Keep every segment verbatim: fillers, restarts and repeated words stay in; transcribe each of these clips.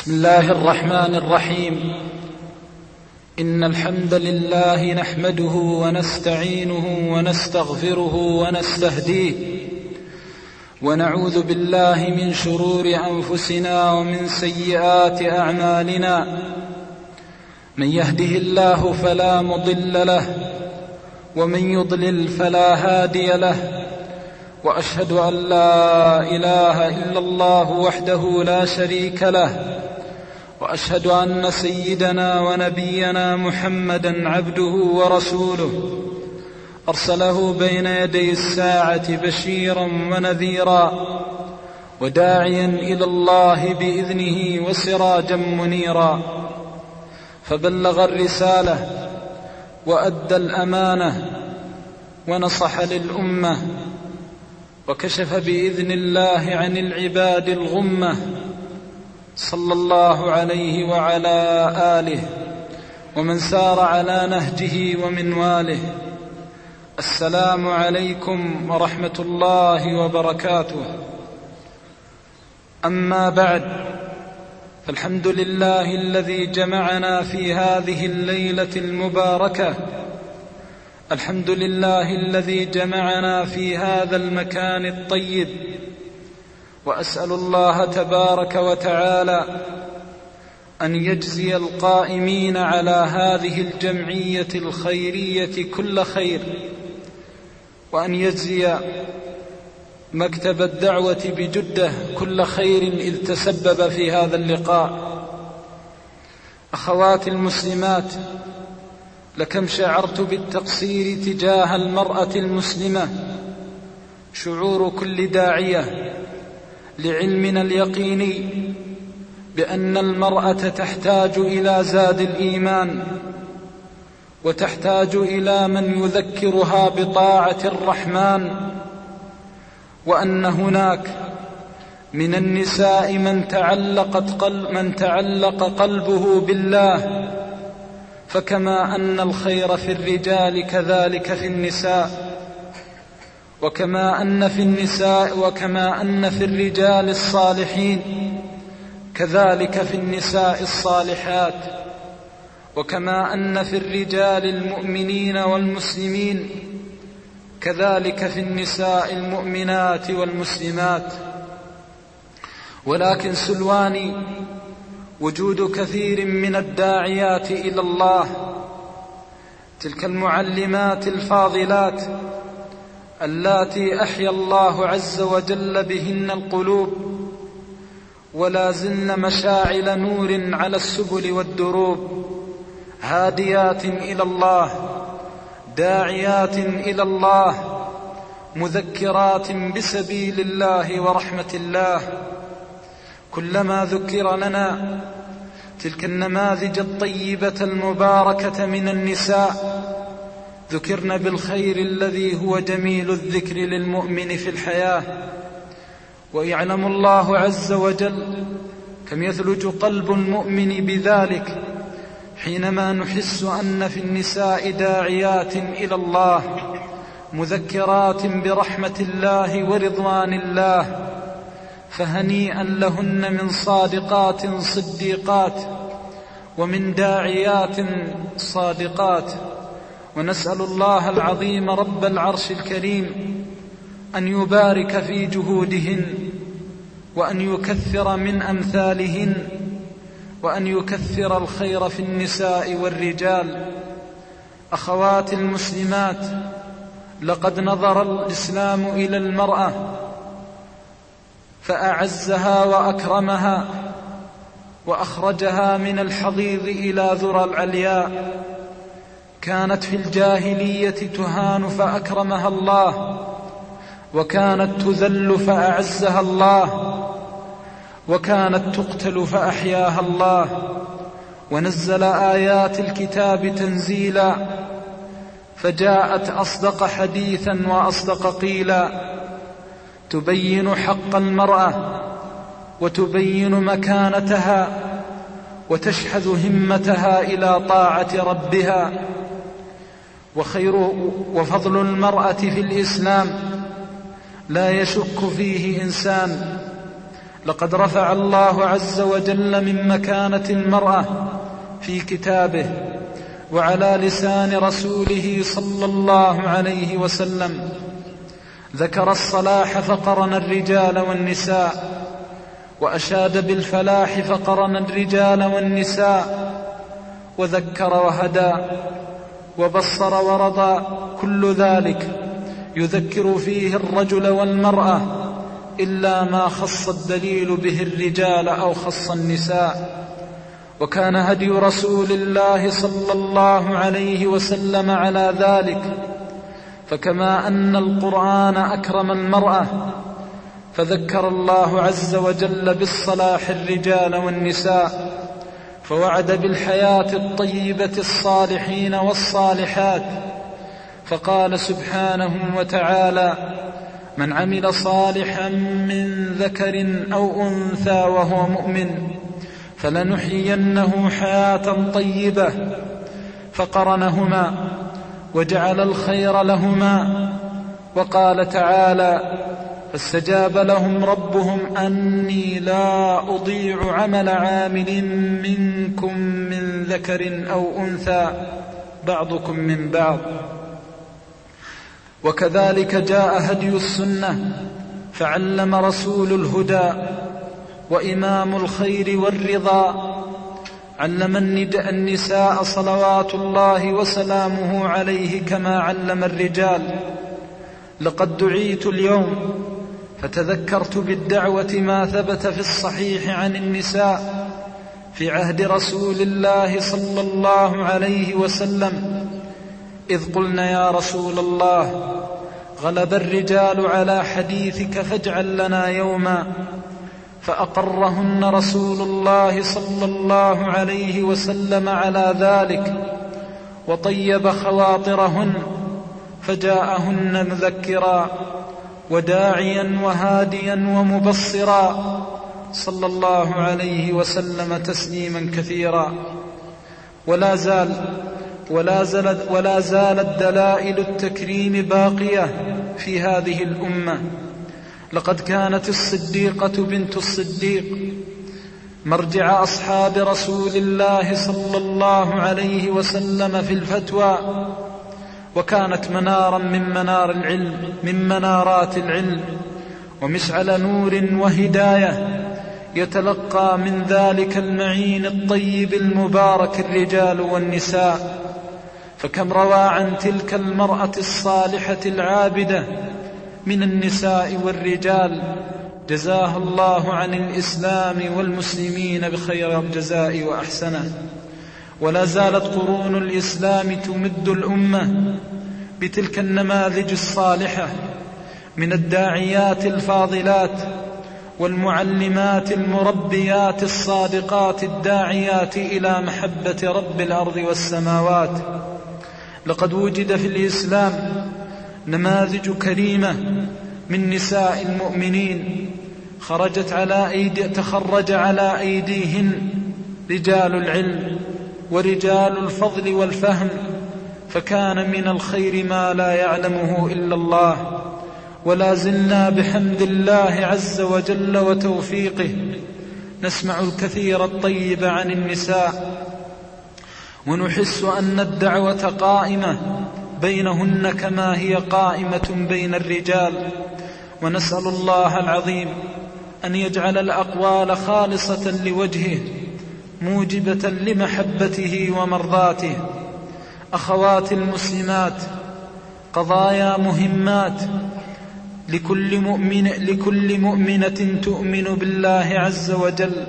بسم الله الرحمن الرحيم. إن الحمد لله نحمده ونستعينه ونستغفره ونستهديه ونعوذ بالله من شرور أنفسنا ومن سيئات أعمالنا. من يهده الله فلا مضل له ومن يضلل فلا هادي له، وأشهد أن لا إله إلا الله وحده لا شريك له، وأشهد أن سيدنا ونبينا محمدا عبده ورسوله أرسله بين يدي الساعة بشيرا ونذيرا وداعيا إلى الله بإذنه وسراجا منيرا، فبلغ الرسالة وأدى الأمانة ونصح للأمة وكشف بإذن الله عن العباد الغمة، صلى الله عليه وعلى آله ومن سار على نهجه ومنواله. السلام عليكم ورحمة الله وبركاته. أما بعد، فالحمد لله الذي جمعنا في هذه الليلة المباركة، الحمد لله الذي جمعنا في هذا المكان الطيب، وأسأل الله تبارك وتعالى أن يجزي القائمين على هذه الجمعية الخيرية كل خير، وأن يجزي مكتب الدعوة بجدة كل خير إذ تسبب في هذا اللقاء. أخواتي المسلمات، لكم شعرت بالتقصير تجاه المرأة المسلمة شعور كل داعية لعلمنا اليقيني بأن المرأة تحتاج إلى زاد الإيمان، وتحتاج إلى من يذكرها بطاعة الرحمن، وأن هناك من النساء من تعلقت قلب من تعلق قلبه بالله، فكما أن الخير في الرجال كذلك في النساء، وكما أن في النساء وكما أن في الرجال الصالحين كذلك في النساء الصالحات، وكما أن في الرجال المؤمنين والمسلمين كذلك في النساء المؤمنات والمسلمات. ولكن سلواني وجود كثير من الداعيات إلى الله، تلك المعلمات الفاضلات اللاتي أحيا الله عز وجل بهن القلوب، ولا زلن مشاعل نور على السبل والدروب، هاديات إلى الله، داعيات إلى الله، مذكرات بسبيل الله ورحمة الله. كلما ذكر لنا تلك النماذج الطيبة المباركة من النساء ذكرنا بالخير الذي هو جميل الذكر للمؤمن في الحياة. ويعلم الله عز وجل كم يثلج قلب المؤمن بذلك حينما نحس أن في النساء داعيات إلى الله، مذكرات برحمة الله ورضوان الله، فهنيئا لهن من صادقات صديقات ومن داعيات صادقات. ونسأل الله العظيم رب العرش الكريم أن يبارك في جهودهن، وأن يكثر من أمثالهن، وأن يكثر الخير في النساء والرجال. أخواتي المسلمات، لقد نظر الإسلام إلى المرأة فأعزها وأكرمها وأخرجها من الحضيض إلى ذرى العلياء. كانت في الجاهلية تهان فأكرمها الله، وكانت تذل فأعزها الله، وكانت تقتل فأحياها الله، ونزل آيات الكتاب تنزيلا، فجاءت أصدق حديثا وأصدق قيلا، تبين حق المرأة وتبين مكانتها وتشحذ همتها إلى طاعة ربها. وخير وفضل المرأة في الإسلام لا يشك فيه إنسان لقد رفع الله عز وجل من مكانة المرأة في كتابه وعلى لسان رسوله صلى الله عليه وسلم. ذكر الصلاح فقرن الرجال والنساء، وأشاد بالفلاح فقرن الرجال والنساء، وذكر وهدى وبصر ورضى، كل ذلك يذكر فيه الرجل والمرأة، إلا ما خص الدليل به الرجال أو خص النساء. وكان هدي رسول الله صلى الله عليه وسلم على ذلك، فكما أن القرآن أكرم المرأة فذكر الله عز وجل بالصلاح الرجال والنساء، فوعد بالحياة الطيبة الصالحين والصالحات، فقال سبحانه وتعالى: من عمل صالحا من ذكر أو أنثى وهو مؤمن فلنحيينه حياة طيبة، فقرنهما وجعل الخير لهما. وقال تعالى: فاستجاب لهم ربهم أني لا أضيع عمل عامل منكم من ذكر أو أنثى بعضكم من بعض. وكذلك جاء هدي السنة، فعلم رسول الهدى وإمام الخير والرضا، علم النساء صلوات الله وسلامه عليه كما علم الرجال. لقد دعيت اليوم فتذكرت بالدعوة ما ثبت في الصحيح عن النساء في عهد رسول الله صلى الله عليه وسلم، إذ قلنا: يا رسول الله، غلب الرجال على حديثك فاجعل لنا يوما، فأقرهن رسول الله صلى الله عليه وسلم على ذلك، وطيب خواطرهن، فجاءهن مذكرا وداعيا وهاديا ومبصرا، صلى الله عليه وسلم تسليما كثيرا. ولا زال ولا زالت, ولا زالت دلائل التكريم باقية في هذه الأمة. لقد كانت الصديقة بنت الصديق مرجع أصحاب رسول الله صلى الله عليه وسلم في الفتوى، وكانت منارا من منار العلم من منارات العلم، ومشعل نور وهداية يتلقى من ذلك المعين الطيب المبارك الرجال والنساء. فكم روى عن تلك المرأة الصالحة العابدة من النساء والرجال، جزاها الله عن الإسلام والمسلمين بخير الجزاء وأحسنه. ولا زالت قرون الإسلام تمد الأمة بتلك النماذج الصالحة من الداعيات الفاضلات والمعلمات المربيات الصادقات الداعيات إلى محبة رب الأرض والسماوات. لقد وجد في الإسلام نماذج كريمة من نساء المؤمنين خرجت على أيدي تخرج على أيديهن رجال العلم ورجال الفضل والفهم، فكان من الخير ما لا يعلمه إلا الله. ولا زلنا بحمد الله عز وجل وتوفيقه نسمع الكثير الطيب عن النساء، ونحس أن الدعوة قائمة بينهن كما هي قائمة بين الرجال. ونسأل الله العظيم أن يجعل الأقوال خالصة لوجهه موجبة لمحبته ومرضاته. أخوات المسلمات، قضايا مهمات لكل مؤمن لكل مؤمنة تؤمن بالله عز وجل،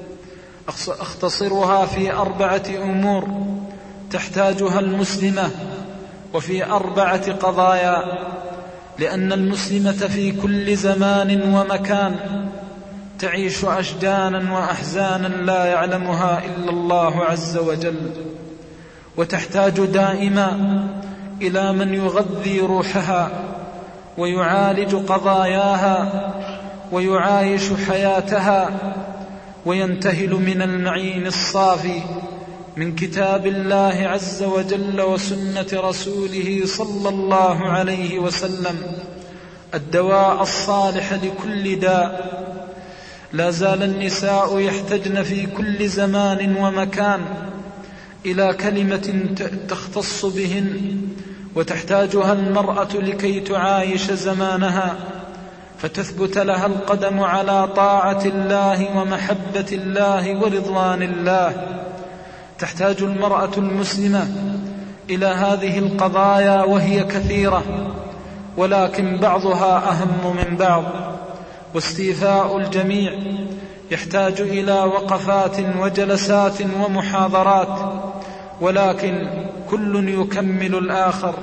أختصرها في أربعة أمور تحتاجها المسلمة، وفي أربعة قضايا، لأن المسلمة في كل زمان ومكان تعيش أشجانا وأحزانا لا يعلمها إلا الله عز وجل، وتحتاج دائما إلى من يغذي روحها ويعالج قضاياها ويعايش حياتها، وينتهل من المعين الصافي من كتاب الله عز وجل وسنة رسوله صلى الله عليه وسلم الدواء الصالح لكل داء. لا زال النساء يحتجن في كل زمان ومكان إلى كلمة تختص بهن، وتحتاجها المرأة لكي تعايش زمانها، فتثبت لها القدم على طاعة الله ومحبة الله ورضوان الله. تحتاج المرأة المسلمة إلى هذه القضايا وهي كثيرة، ولكن بعضها أهم من بعض، واستيفاء الجميع يحتاج إلى وقفات وجلسات ومحاضرات، ولكن كل يكمل الآخر.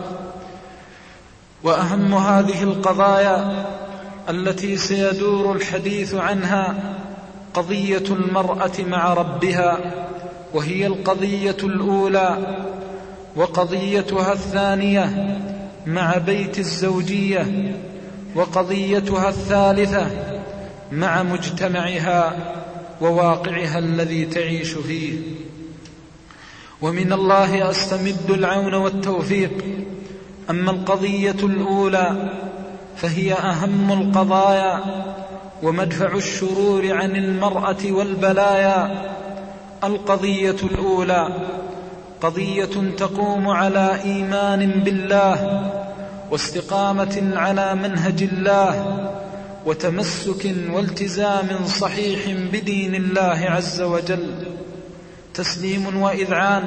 وأهم هذه القضايا التي سيدور الحديث عنها قضية المرأة مع ربها، وهي القضية الأولى، وقضيتها الثانية مع بيت الزوجية، وقضيتها الثالثة مع مجتمعها وواقعها الذي تعيش فيه. ومن الله أستمد العون والتوفيق. أما القضية الأولى فهي أهم القضايا ومدفع الشرور عن المرأة والبلايا. القضية الأولى قضية تقوم على إيمان بالله واستقامة على منهج الله وتمسك والتزام صحيح بدين الله عز وجل، تسليم وإذعان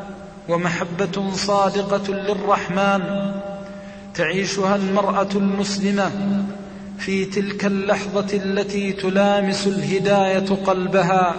ومحبة صادقة للرحمن تعيشها المرأة المسلمة في تلك اللحظة التي تلامس الهداية قلبها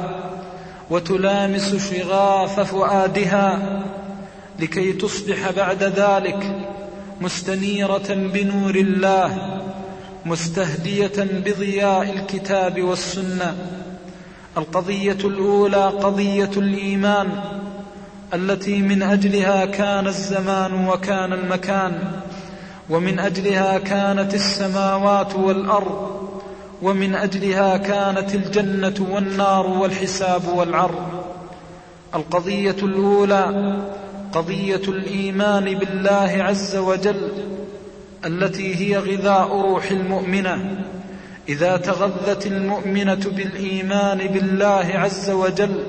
وتلامس شغاف فؤادها، لكي تصبح بعد ذلك مستنيرة بنور الله، مستهدية بضياء الكتاب والسنة. القضية الأولى قضية الإيمان التي من أجلها كان الزمان وكان المكان، ومن أجلها كانت السماوات والأرض، ومن أجلها كانت الجنة والنار والحساب والعرض. القضية الأولى قضية الإيمان بالله عز وجل التي هي غذاء روح المؤمنة. إذا تغذت المؤمنة بالإيمان بالله عز وجل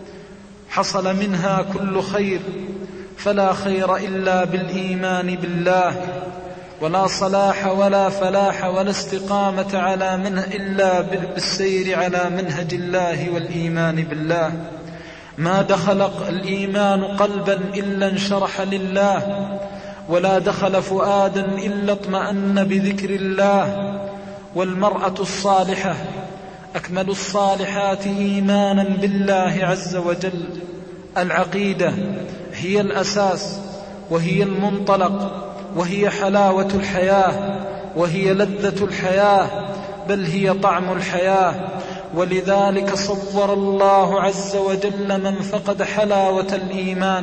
حصل منها كل خير، فلا خير إلا بالإيمان بالله، ولا صلاح ولا فلاح ولا استقامة على منه إلا بالسير على منهج الله والإيمان بالله. ما دخل الإيمان قلبا إلا انشرح لله، ولا دخل فؤادا إلا اطمأن بذكر الله. والمرأة الصالحة أكمل الصالحات إيمانا بالله عز وجل. العقيدة هي الأساس، وهي المنطلق، وهي حلاوة الحياة، وهي لذة الحياة، بل هي طعم الحياة. ولذلك صور الله عز وجل من فقد حلاوة الإيمان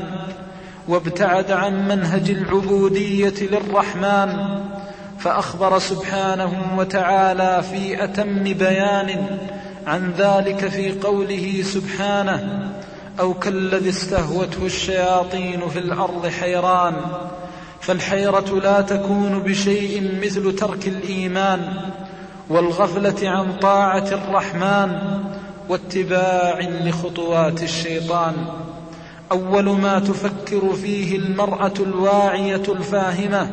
وابتعد عن منهج العبودية للرحمن، فأخبر سبحانه وتعالى في أتم بيان عن ذلك في قوله سبحانه: أو كالذي استهوته الشياطين في الأرض حيران. فالحيرة لا تكون بشيء مثل ترك الإيمان والغفلة عن طاعة الرحمن واتباع لخطوات الشيطان. أول ما تفكر فيه المرأة الواعية الفاهمة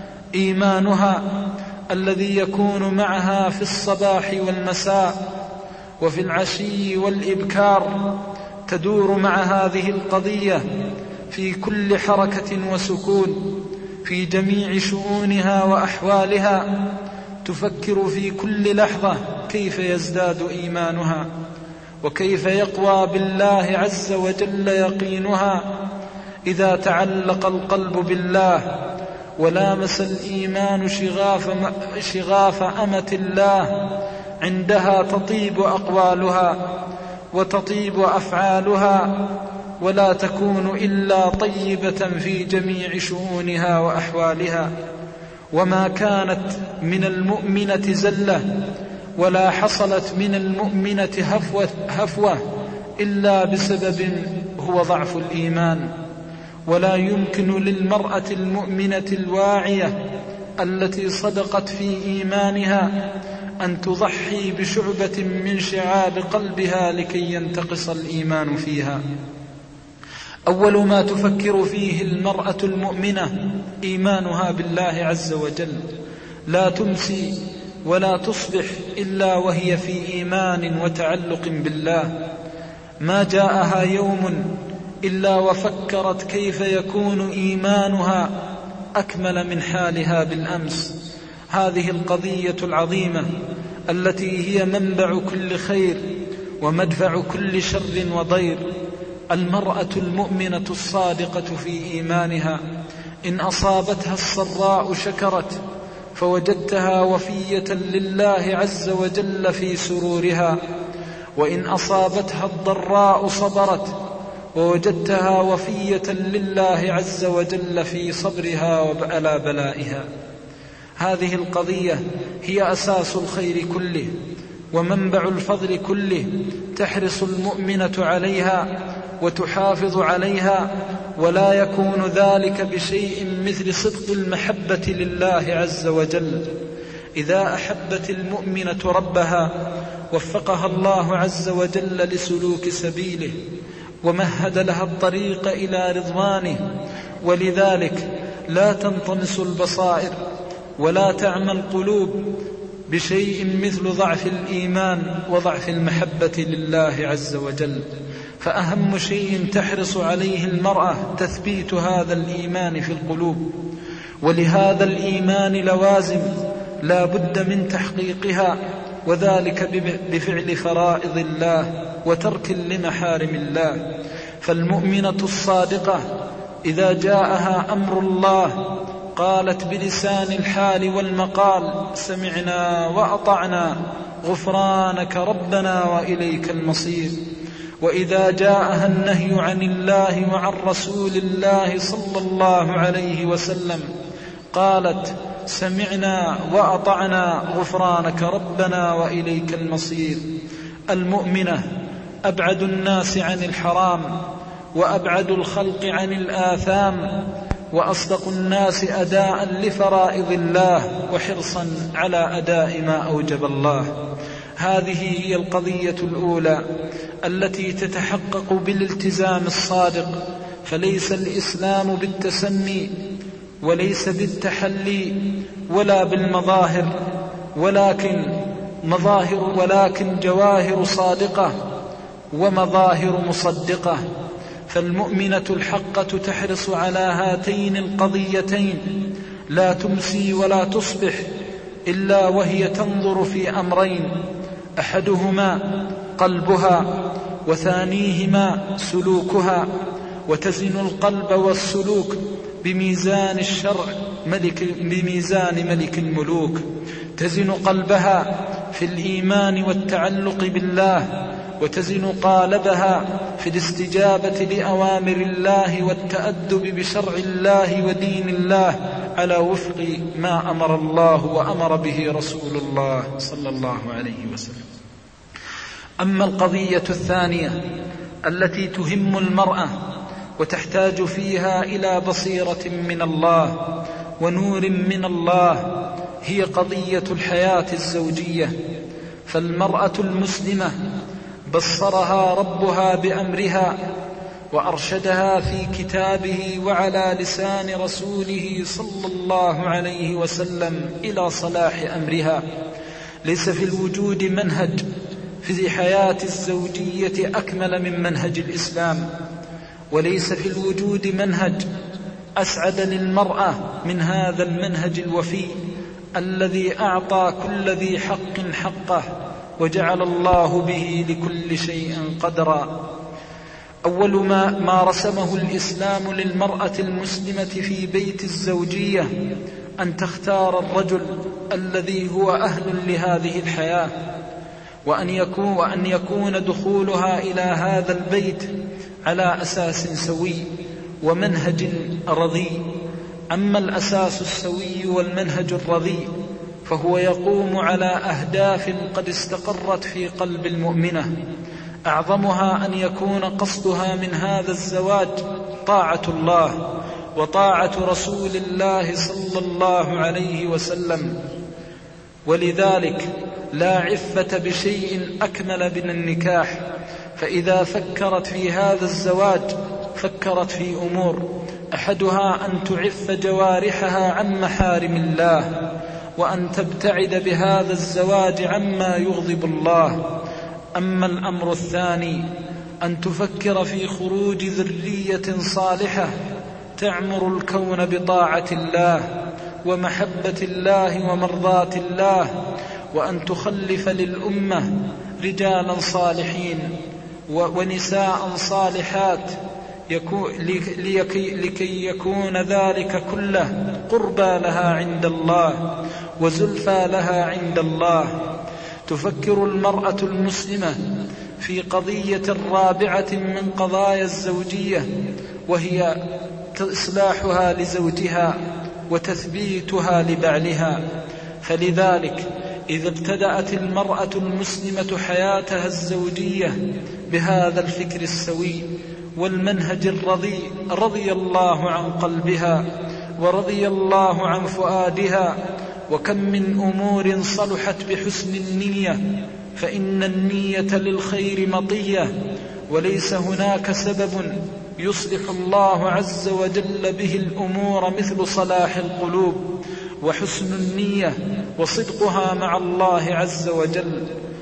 إيمانها الذي يكون معها في الصباح والمساء وفي العشي والإبكار. تدور مع هذه القضية في كل حركة وسكون في جميع شؤونها وأحوالها، تفكر في كل لحظة كيف يزداد إيمانها وكيف يقوى بالله عز وجل يقينها. إذا تعلق القلب بالله ولامس الإيمان شغاف, شغاف أمة الله، عندها تطيب أقوالها وتطيب أفعالها، ولا تكون إلا طيبة في جميع شؤونها وأحوالها. وما كانت من المؤمنة زلة ولا حصلت من المؤمنة هفوة, هفوة إلا بسبب هو ضعف الإيمان. ولا يمكن للمرأة المؤمنة الواعية التي صدقت في إيمانها أن تضحي بشعبة من شعاب قلبها لكي ينتقص الإيمان فيها. أول ما تفكر فيه المرأة المؤمنة إيمانها بالله عز وجل، لا تمسي ولا تصبح إلا وهي في إيمان وتعلق بالله. ما جاءها يوم إلا وفكرت كيف يكون إيمانها أكمل من حالها بالأمس. هذه القضية العظيمة التي هي منبع كل خير ومدفع كل شر وضير. المرأة المؤمنة الصادقة في إيمانها إن أصابتها السراء شكرت فوجدتها وفية لله عز وجل في سرورها، وإن أصابتها الضراء صبرت ووجدتها وفية لله عز وجل في صبرها وعلى بلائها. هذه القضية هي أساس الخير كله ومنبع الفضل كله، تحرص المؤمنة عليها وتحافظ عليها، ولا يكون ذلك بشيء مثل صدق المحبة لله عز وجل. إذا أحبت المؤمنة ربها وفقها الله عز وجل لسلوك سبيله ومهد لها الطريق إلى رضوانه، ولذلك لا تنطمس البصائر ولا تعمى القلوب بشيء مثل ضعف الإيمان وضعف المحبة لله عز وجل. فأهم شيء تحرص عليه المرأة تثبيت هذا الإيمان في القلوب، ولهذا الإيمان لوازم لا بد من تحقيقها، وذلك بفعل فرائض الله وترك لمحارم الله. فالمؤمنة الصادقة إذا جاءها أمر الله قالت بلسان الحال والمقال: سمعنا وأطعنا غفرانك ربنا وإليك المصير. وإذا جاءها النهي عن الله وعن رسول الله صلى الله عليه وسلم قالت: سمعنا وأطعنا غفرانك ربنا وإليك المصير. المؤمنة أبعد الناس عن الحرام وأبعد الخلق عن الآثام، وأصدق الناس أداء لفرائض الله وحرصا على أداء ما أوجب الله. هذه هي القضية الأولى التي تتحقق بالالتزام الصادق. فليس الإسلام بالتسني وليس بالتحلي ولا بالمظاهر، ولكن مظاهر ولكن جواهر صادقة ومظاهر مصدقة. فالمؤمنة الحقة تحرص على هاتين القضيتين، لا تمسي ولا تصبح إلا وهي تنظر في أمرين: أحدهما قلبها، وثانيهما سلوكها. وتزن القلب والسلوك بميزان الشرع ملك بميزان ملك الملوك. تزن قلبها في الإيمان والتعلق بالله، وتزن قالبها في الاستجابة لأوامر الله والتأدب بشرع الله ودين الله على وفق ما أمر الله وأمر به رسول الله صلى الله عليه وسلم. أما القضية الثانية التي تهم المرأة وتحتاج فيها إلى بصيرة من الله ونور من الله هي قضية الحياة الزوجية. فالمرأة المسلمة بصرها ربها بأمرها وأرشدها في كتابه وعلى لسان رسوله صلى الله عليه وسلم إلى صلاح أمرها. ليس في الوجود منهج في حياة الزوجية أكمل من منهج الإسلام، وليس في الوجود منهج أسعد للمرأة من هذا المنهج الوفي الذي أعطى كل ذي حق حقه وجعل الله به لكل شيء قدرا. أول ما, ما رسمه الإسلام للمرأة المسلمة في بيت الزوجية أن تختار الرجل الذي هو أهل لهذه الحياة، وأن يكون, وأن يكون دخولها إلى هذا البيت على أساس سوي ومنهج رضي. أما الأساس السوي والمنهج الرضي فهو يقوم على أهداف قد استقرت في قلب المؤمنة، أعظمها أن يكون قصدها من هذا الزواج طاعة الله وطاعة رسول الله صلى الله عليه وسلم. ولذلك لا عفة بشيء أكمل من النكاح. فإذا فكرت في هذا الزواج فكرت في أمور: أحدها أن تعف جوارحها عن محارم الله، وأن تبتعد بهذا الزواج عما يغضب الله. أما الأمر الثاني أن تفكر في خروج ذرية صالحة تعمر الكون بطاعة الله ومحبة الله ومرضاة الله، وأن تخلف للأمة رجالا صالحين ونساء صالحات لكي يكون ذلك كله قربى لها عند الله وزلفى لها عند الله. تفكر المرأة المسلمة في قضية رابعة من قضايا الزوجية، وهي إصلاحها لزوجها وتثبيتها لبعلها. فلذلك إذا ابتدأت المرأة المسلمة حياتها الزوجية بهذا الفكر السوي والمنهج الرضي، رضي الله عن قلبها ورضي الله عن فؤادها. وكم من أمور صلحت بحسن النية، فإن النية للخير مطية، وليس هناك سبب يصلح الله عز وجل به الأمور مثل صلاح القلوب وحسن النية وصدقها مع الله عز وجل.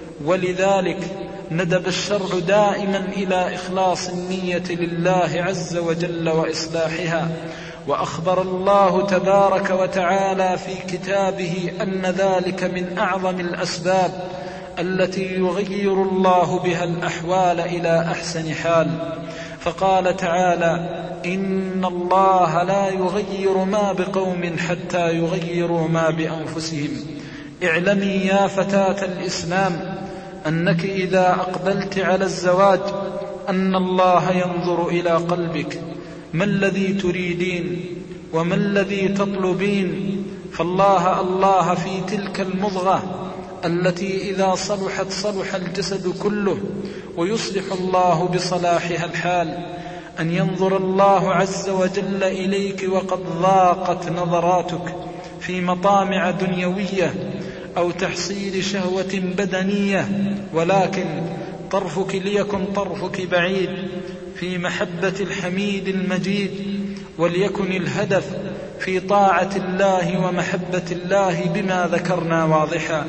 ولذلك ندب الشرع دائما إلى إخلاص النية لله عز وجل وإصلاحها. وأخبر الله تبارك وتعالى في كتابه أن ذلك من أعظم الأسباب التي يغير الله بها الأحوال إلى أحسن حال. فقال تعالى: إن الله لا يغير ما بقوم حتى يغيروا ما بأنفسهم. اعلمي يا فتاة الإسلام أنك إذا أقبلت على الزواج أن الله ينظر إلى قلبك، ما الذي تريدين وما الذي تطلبين. فالله الله في تلك المضغة التي إذا صلحت صلح الجسد كله، ويصلح الله بصلاحها الحال. أن ينظر الله عز وجل إليك وقد ضاقت نظراتك في مطامع دنيوية أو تحصيل شهوة بدنية، ولكن طرفك ليكن طرفك بعيد في محبة الحميد المجيد، وليكن الهدف في طاعة الله ومحبة الله بما ذكرنا واضحا.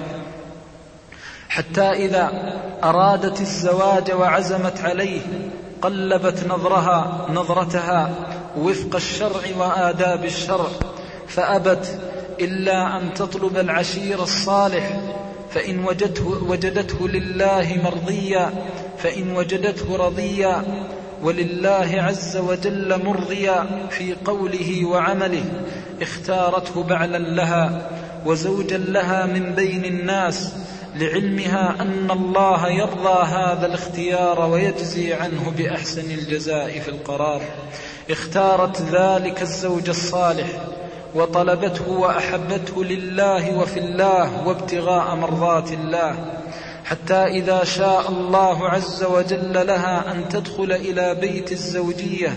حتى إذا أرادت الزواج وعزمت عليه قلبت نظرها نظرتها وفق الشرع وآداب الشرع، فأبت إلا أن تطلب العشير الصالح، فإن وجدته, وجدته لله مرضيا فإن وجدته رضيا، ولله عز وجل مرضيا في قوله وعمله. اختارته بعلا لها وزوجا لها من بين الناس، لعلمها أن الله يرضى هذا الاختيار ويجزي عنه بأحسن الجزاء في القرار. اختارت ذلك الزوج الصالح وطلبته وأحبته لله وفي الله وابتغاء مرضات الله، حتى إذا شاء الله عز وجل لها أن تدخل إلى بيت الزوجية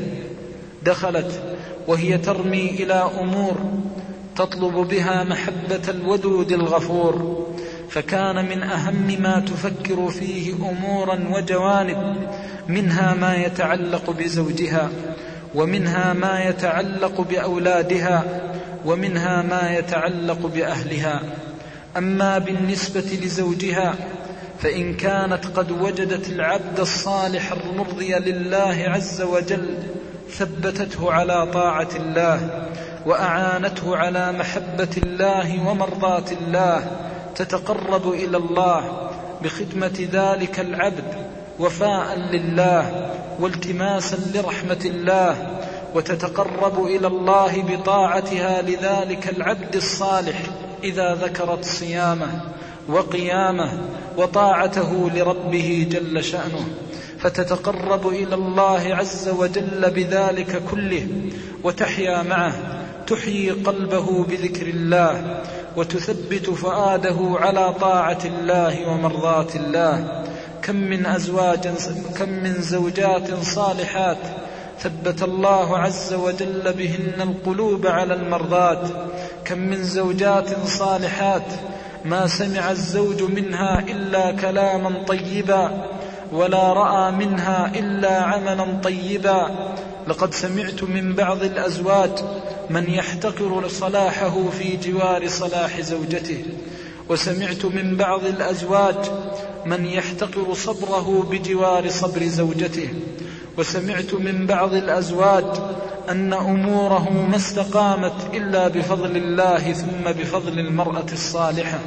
دخلت، وهي ترمي إلى أمور تطلب بها محبة الودود الغفور. فكان من أهم ما تفكر فيه أمورا وجوانب، منها ما يتعلق بزوجها، ومنها ما يتعلق بأولادها، ومنها ما يتعلق بأهلها. أما بالنسبة لزوجها فإن كانت قد وجدت العبد الصالح المرضي لله عز وجل ثبتته على طاعة الله وأعانته على محبة الله ومرضاة الله، تتقرب إلى الله بخدمة ذلك العبد وفاء لله والتماسا لرحمة الله، وتتقرب إلى الله بطاعتها لذلك العبد الصالح إذا ذكرت صيامه وقيامه وطاعته لربه جل شأنه، فتتقرب إلى الله عز وجل بذلك كله، وتحيا معه، تحيي قلبه بذكر الله، وتثبت فؤاده على طاعة الله ومرضاة الله. كم من أزواج كم من زوجات صالحات ثبت الله عز وجل بهن القلوب على المرضات، كم من زوجات صالحات ما سمع الزوج منها إلا كلاما طيبا ولا رأى منها إلا عملا طيبا. لقد سمعت من بعض الأزواج من يحتقر صلاحه في جوار صلاح زوجته، وسمعت من بعض الأزواج من يحتقر صبره بجوار صبر زوجته، وسمعت من بعض الأزواج أن أموره ما استقامت إلا بفضل الله ثم بفضل المرأة الصالحة.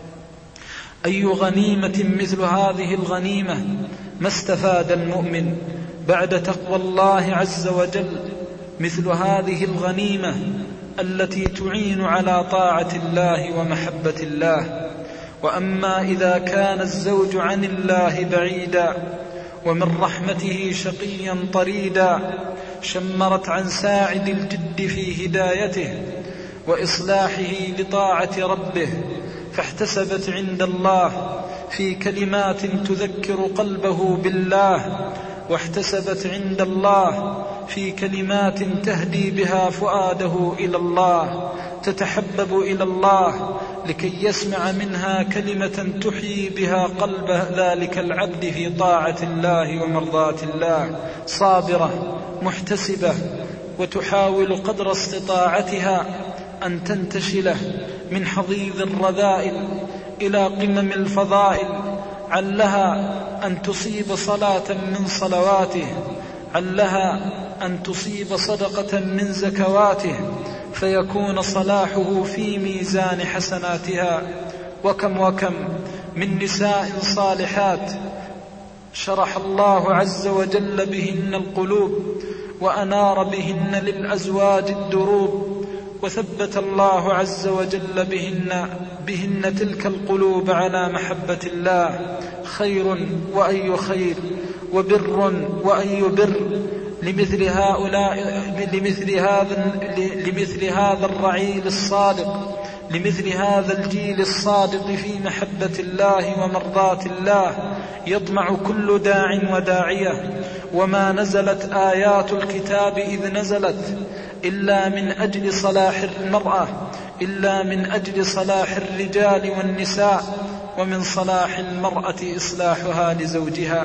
أي غنيمة مثل هذه الغنيمة ما استفاد المؤمن بعد تقوى الله عز وجل مثل هذه الغنيمة التي تعين على طاعة الله ومحبة الله. وأما إذا كان الزوج عن الله بعيدا ومن رحمته شقيا طريدا، شمرت عن ساعد الجد في هدايته وإصلاحه لطاعة ربه، فاحتسبت عند الله في كلمات تذكر قلبه بالله، واحتسبت عند الله في كلمات تهدي بها فؤاده إلى الله، تتحبب إلى الله لكي يسمع منها كلمة تحيي بها قلب ذلك العبد في طاعة الله ومرضاة الله، صابرة محتسبة، وتحاول قدر استطاعتها أن تنتشله من حضيض الرذائل إلى قمم الفضائل، علها أن تصيب صلاة من صلواته، علها أن تصيب صدقة من زكواته، فيكون صلاحه في ميزان حسناتها. وكم وكم من نساء صالحات شرح الله عز وجل بهن القلوب وأنار بهن للأزواج الدروب، وثبت الله عز وجل بهن, بهن تلك القلوب على محبة الله. خير وأي خير، وبر وأي بر لمثل هؤلاء لمثل هذا لمثل هذا الرعيل الصادق، لمثل هذا الجيل الصادق في محبة الله ومرضاة الله يطمع كل داع وداعية. وما نزلت آيات الكتاب إذ نزلت إلا من أجل صلاح المرأة، إلا من أجل صلاح الرجال والنساء، ومن صلاح المرأة إصلاحها لزوجها.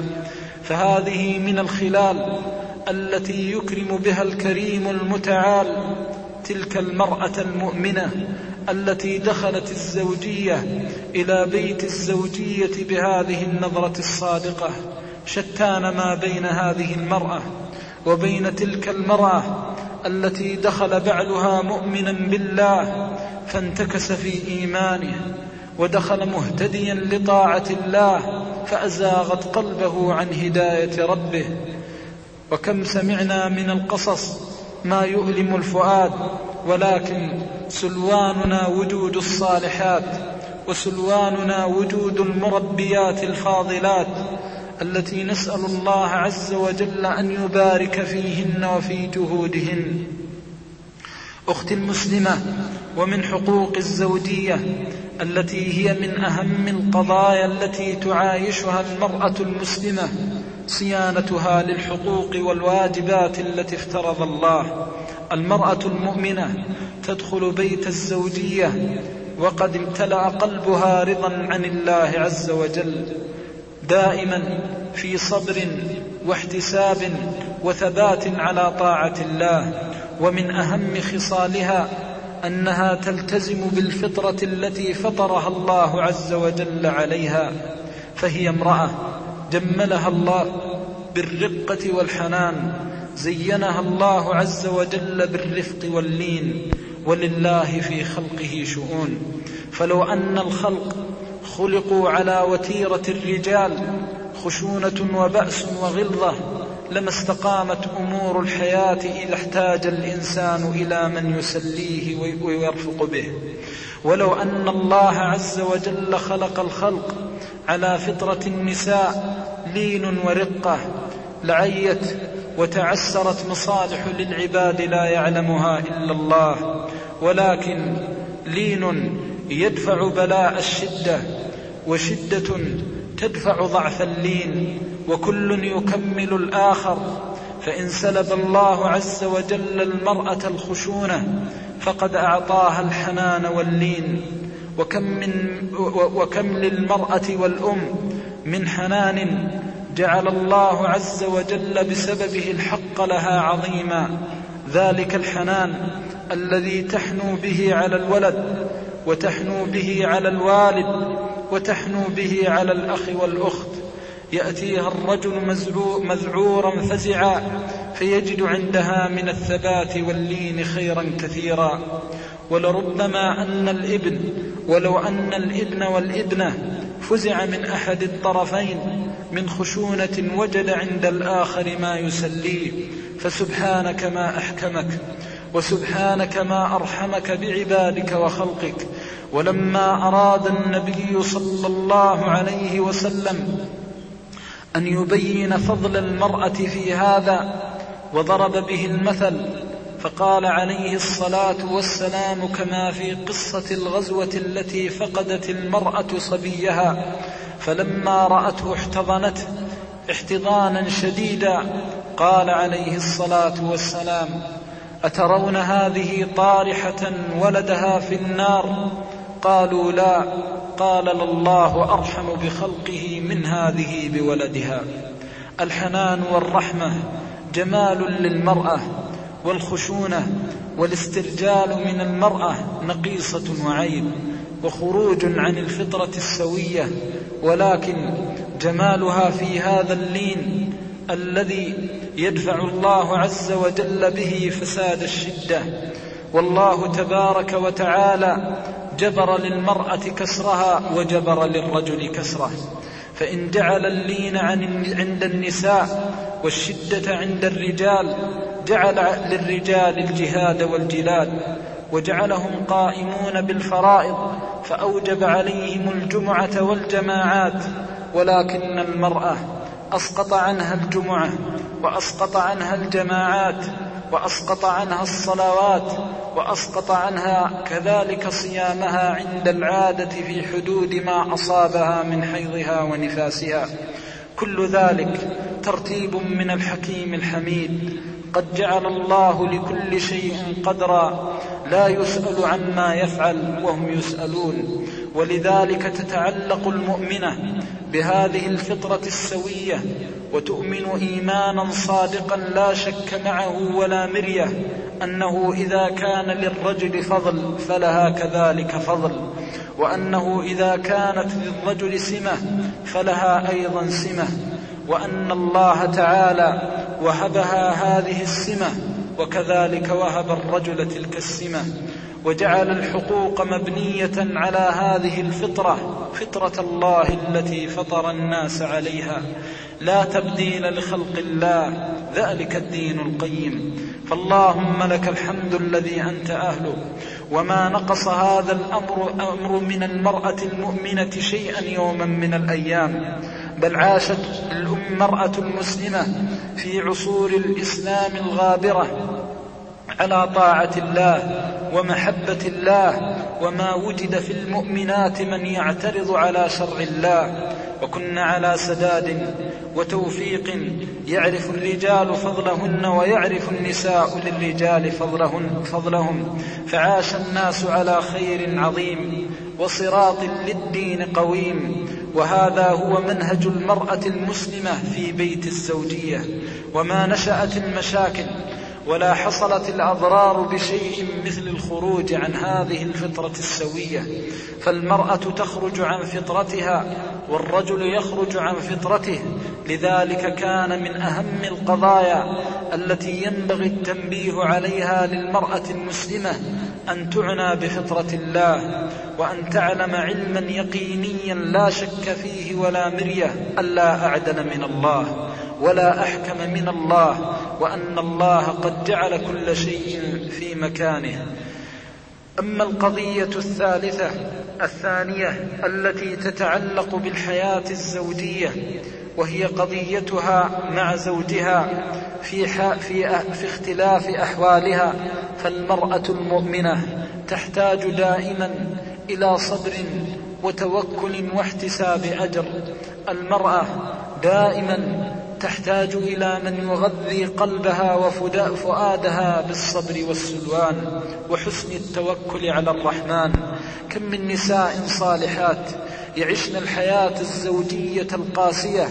فهذه من الخلال التي يكرم بها الكريم المتعال تلك المرأة المؤمنة التي دخلت الزوجية إلى بيت الزوجية بهذه النظرة الصادقة. شتان ما بين هذه المرأة وبين تلك المرأة التي دخل بعلها مؤمنا بالله فانتكس في إيمانه، ودخل مهتديا لطاعة الله فأزاغت قلبه عن هداية ربه. وكم سمعنا من القصص ما يؤلم الفؤاد، ولكن سلواننا وجود الصالحات، وسلواننا وجود المربيات الفاضلات التي نسأل الله عز وجل أن يبارك فيهن وفي جهودهن. أختي المسلمة، ومن حقوق الزوجية التي هي من أهم القضايا التي تعايشها المرأة المسلمة صيانتها للحقوق والواجبات التي افترض الله. المرأة المؤمنة تدخل بيت الزوجية وقد امتلأ قلبها رضا عن الله عز وجل، دائما في صبر واحتساب وثبات على طاعة الله. ومن أهم خصالها أنها تلتزم بالفطرة التي فطرها الله عز وجل عليها، فهي امرأة جملها الله بالرقة والحنان، زينها الله عز وجل بالرفق واللين، ولله في خلقه شؤون. فلو أن الخلق خلقوا على وتيرة الرجال خشونة وبأس وغلظة لما استقامت أمور الحياة إذا احتاج الإنسان إلى من يسليه ويرفق به. ولو أن الله عز وجل خلق الخلق على فطرة النساء لين ورقة لعيت وتعسرت مصالح للعباد لا يعلمها إلا الله، ولكن لين يدفع بلاء الشدة، وشدة تدفع ضعف اللين، وكل يكمل الآخر. فإن سلب الله عز وجل المرأة الخشونة فقد أعطاها الحنان واللين، وكم, من وكم للمرأة والأم من حنان جعل الله عز وجل بسببه الحق لها عظيما، ذلك الحنان الذي تحنو به على الولد وتحنو به على الوالد وتحنو به على الأخ والأخت. يأتيها الرجل مذعورا فزعا فيجد عندها من الثبات واللين خيرا كثيرا. ولربما أن الابن ولو أن الابن والابنة فزع من أحد الطرفين من خشونة وجد عند الآخر ما يسليه، فسبحانك ما أحكمك وسبحانك ما أرحمك بعبادك وخلقك. ولما أراد النبي صلى الله عليه وسلم أن يبين فضل المرأة في هذا وضرب به المثل، فقال عليه الصلاة والسلام كما في قصة الغزوة التي فقدت المرأة صبيها فلما رأته احتضنته احتضانا شديدا، قال عليه الصلاة والسلام: أترون هذه طارحة ولدها في النار؟ قالوا: لا. قال: لله أرحم بخلقه من هذه بولدها. الحنان والرحمة جمال للمرأة، والخشونة والاسترجال من المرأة نقيصة وعيب وخروج عن الفطرة السوية، ولكن جمالها في هذا اللين الذي يدفع الله عز وجل به فساد الشدة. والله تبارك وتعالى جبر للمرأة كسرها وجبر للرجل كسره، فإن جعل اللين عند النساء والشدة عند الرجال جعل للرجال الجهاد والجلاد، وجعلهم قائمون بالفرائض فأوجب عليهم الجمعة والجماعات، ولكن المرأة أسقط عنها الجمعة وأسقط عنها الجماعات وأسقط عنها الصلوات وأسقط عنها كذلك صيامها عند العادة في حدود ما أصابها من حيضها ونفاسها. كل ذلك ترتيب من الحكيم الحميد. قد جعل الله لكل شيء قدرا، لا يسأل عما يفعل وهم يسألون. ولذلك تتعلق المؤمنة بهذه الفطرة السوية وتؤمن إيمانا صادقا لا شك معه ولا مرية أنه إذا كان للرجل فضل فلها كذلك فضل، وأنه إذا كانت للرجل سمة فلها أيضا سمة، وأن الله تعالى وهبها هذه السمة وكذلك وهب الرجل تلك السمة، وجعل الحقوق مبنية على هذه الفطرة، فطرة الله التي فطر الناس عليها، لا تبديل لخلق الله، ذلك الدين القيم. فاللهم لك الحمد الذي أنت أهله. وما نقص هذا الأمر أمر من المرأة المؤمنة شيئا يوما من الأيام، بل عاشت المرأة المسلمة في عصور الإسلام الغابرة على طاعة الله ومحبة الله، وما وجد في المؤمنات من يعترض على شرع الله، وكن على سداد وتوفيق يعرف الرجال فضلهن ويعرف النساء للرجال فضلهن فضلهم، فعاش الناس على خير عظيم وصراط للدين قويم. وهذا هو منهج المرأة المسلمة في بيت الزوجية. وما نشأت المشاكل ولا حصلت الأضرار بشيء مثل الخروج عن هذه الفطرة السوية، فالمرأة تخرج عن فطرتها والرجل يخرج عن فطرته. لذلك كان من أهم القضايا التي ينبغي التنبيه عليها للمرأة المسلمة أن تعنى بفطرة الله، وأن تعلم علما يقينيا لا شك فيه ولا مرية أن لا أعدل من الله ولا أحكم من الله، وأن الله قد جعل كل شيء في مكانه. أما القضية الثالثة الثانية التي تتعلق بالحياة الزوجية، وهي قضيتها مع زوجها في, في, في اختلاف أحوالها، فالمرأة المؤمنة تحتاج دائما إلى صبر وتوكل واحتساب أجر. المرأة دائما تحتاج إلى من يغذي قلبها وفؤادها بالصبر والسلوان وحسن التوكل على الرحمن. كم من نساء صالحات يعشن الحياة الزوجية القاسية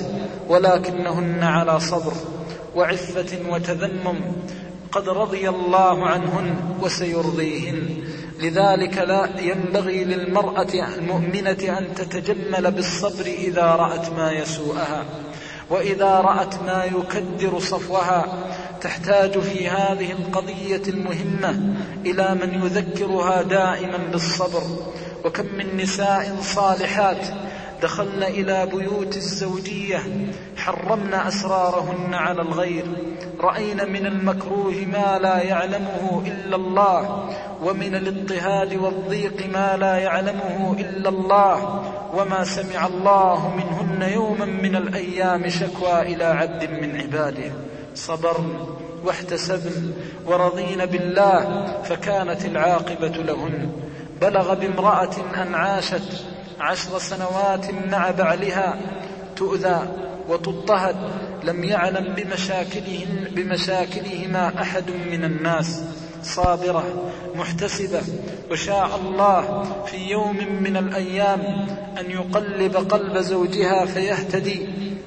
ولكنهن على صبر وعفة وتذمم، قد رضي الله عنهن وسيرضيهن. لذلك لا ينبغي للمرأة المؤمنة أن تتجمل بالصبر إذا رأت ما يسوءها وإذا رأت ما يكدر صفوها. تحتاج في هذه القضية المهمة إلى من يذكرها دائما بالصبر. وكم من نساء صالحات دخلن إلى بيوت الزوجية حرمن أسرارهن على الغير، رأين من المكروه ما لا يعلمه إلا الله، ومن الاضطهاد والضيق ما لا يعلمه إلا الله، وما سمع الله منهن يوما من الأيام شكوى إلى عبد من عباده. صبرن واحتسبن ورضين بالله فكانت العاقبة لهن. بلغ بامرأة أن عاشت عشر سنوات مع بعلها تؤذى وتضطهد، لم يعلم بمشاكلهن بمشاكلهما أحد من الناس، صابرة محتسبة، وشاء الله في يوم من الأيام أن يقلب قلب زوجها فيهتدي،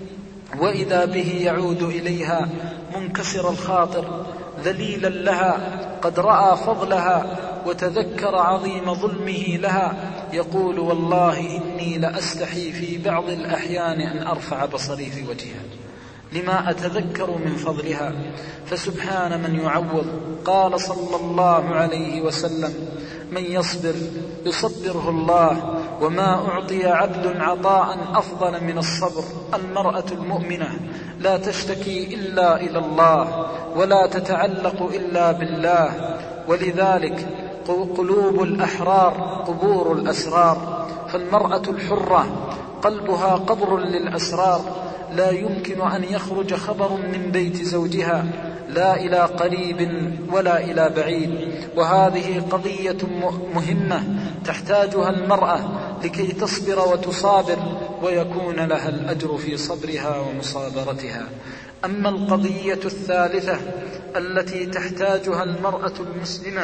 وإذا به يعود إليها منكسر الخاطر ذليلا لها، قد رأى فضلها وتذكر عظيم ظلمه لها، يقول والله إني لأستحي في بعض الأحيان أن أرفع بصري في وجهها لما أتذكر من فضلها. فسبحان من يعوض. قال صلى الله عليه وسلم: من يصبر يصبره الله، وما أعطي عبد عطاء أفضل من الصبر. المرأة المؤمنة لا تشتكي إلا إلى الله ولا تتعلق إلا بالله، ولذلك قلوب الأحرار قبور الأسرار، فالمرأة الحرة قلبها قبر للأسرار، لا يمكن أن يخرج خبر من بيت زوجها لا إلى قريب ولا إلى بعيد. وهذه قضية مهمة تحتاجها المرأة لكي تصبر وتصابر ويكون لها الأجر في صبرها ومصابرتها. أما القضية الثالثة التي تحتاجها المرأة المسلمة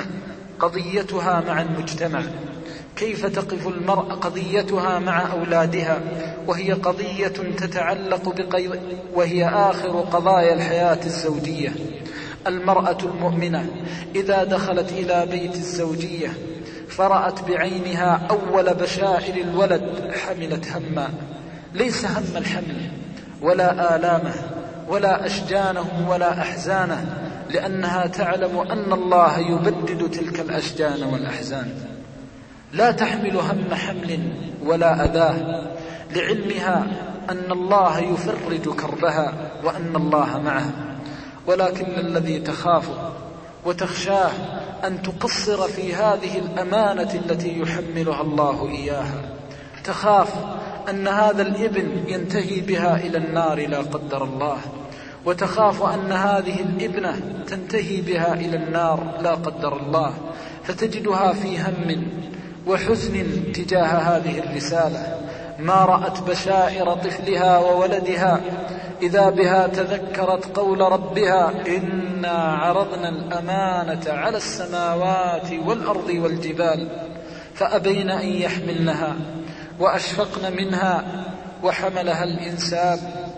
قضيتها مع المجتمع. كيف تقف المرأة قضيتها مع أولادها، وهي قضية تتعلق بقي... وهي آخر قضايا الحياة الزوجية. المرأة المؤمنة إذا دخلت إلى بيت الزوجية فرأت بعينها أول بشائر الولد حملت هما، ليس هم الحمل ولا آلامه ولا أشجانه ولا أحزانه، لأنها تعلم أن الله يبدد تلك الأشجان والأحزان. لا تحمل هم حمل ولا أذاه، لعلمها أن الله يفرج كربها وأن الله معها. ولكن الذي تخافه وتخشاه أن تقصر في هذه الأمانة التي يحملها الله إياها. تخاف أن هذا الابن ينتهي بها إلى النار لا قدر الله، وتخاف أن هذه الابنة تنتهي بها إلى النار لا قدر الله، فتجدها في هم وحزن تجاه هذه الرسالة. ما رأت بشائر طفلها وولدها إذا بها تذكرت قول ربها: إنا عرضنا الأمانة على السماوات والأرض والجبال فأبين أن يحملنها وأشفقن منها وحملها الإنسان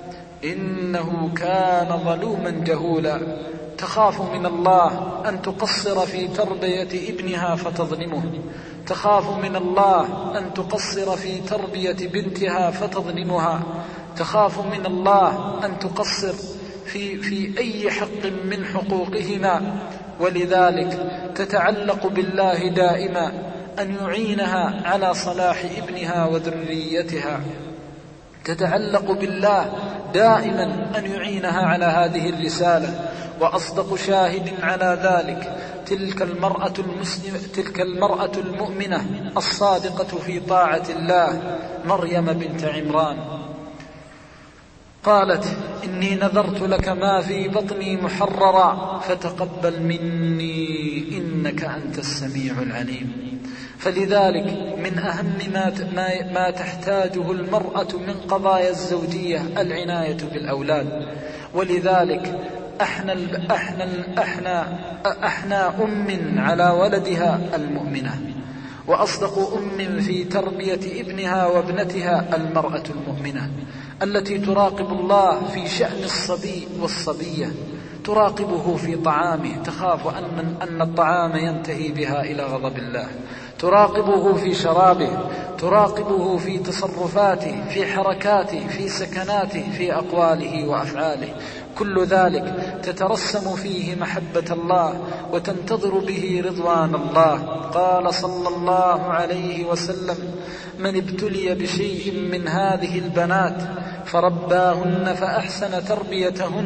إنه كان ظلوما جهولا. تخاف من الله أن تقصر في تربية ابنها فتظلمه، تخاف من الله أن تقصر في تربية بنتها فتظلمها، تخاف من الله أن تقصر في, في أي حق من حقوقهما، ولذلك تتعلق بالله دائما أن يعينها على صلاح ابنها وذريتها، تتعلق بالله دائما أن يعينها على هذه الرسالة. وأصدق شاهد على ذلك تلك المرأة المسلمة تلك المرأة المؤمنة الصادقة في طاعة الله، مريم بنت عمران. قالت: إني نذرت لك ما في بطني محررا فتقبل مني إنك أنت السميع العليم. فلذلك من أهم ما, ما تحتاجه المرأة من قضايا الزوجية العناية بالأولاد. ولذلك أحنى, أحنى, أحنى, أحنى أم على ولدها المؤمنة، وأصدق أم في تربية ابنها وابنتها المرأة المؤمنة التي تراقب الله في شأن الصبي والصبية، تراقبه في طعامه، تخاف أن, أن الطعام ينتهي بها إلى غضب الله، تراقبه في شرابه، تراقبه في تصرفاته، في حركاته، في سكناته، في أقواله وأفعاله. كل ذلك تترسم فيه محبة الله وتنتظر به رضوان الله. قال صلى الله عليه وسلم: من ابتلي بشيء من هذه البنات فرباهن فأحسن تربيتهن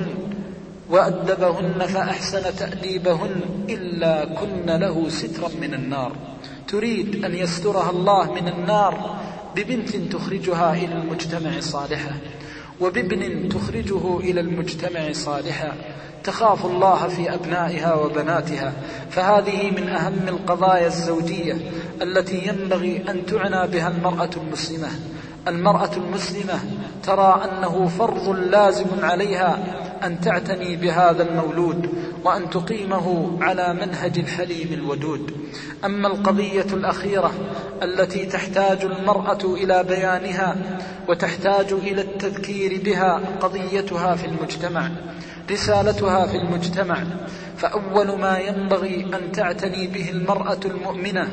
وأدبهن فأحسن تأديبهن إلا كن له سترا من النار. تريد أن يسترها الله من النار ببنت تخرجها إلى المجتمع صالحة، وبابن تخرجه إلى المجتمع صالحا، تخاف الله في أبنائها وبناتها. فهذه من أهم القضايا الزوجية التي ينبغي أن تعنى بها المرأة المسلمة. المرأة المسلمة ترى أنه فرض لازم عليها أن تعتني بهذا المولود وأن تقيمه على منهج الحليم الودود. أما القضية الأخيرة التي تحتاج المرأة إلى بيانها وتحتاج إلى التذكير بها، قضيتها في المجتمع، رسالتها في المجتمع. فأول ما ينبغي أن تعتني به المرأة المؤمنة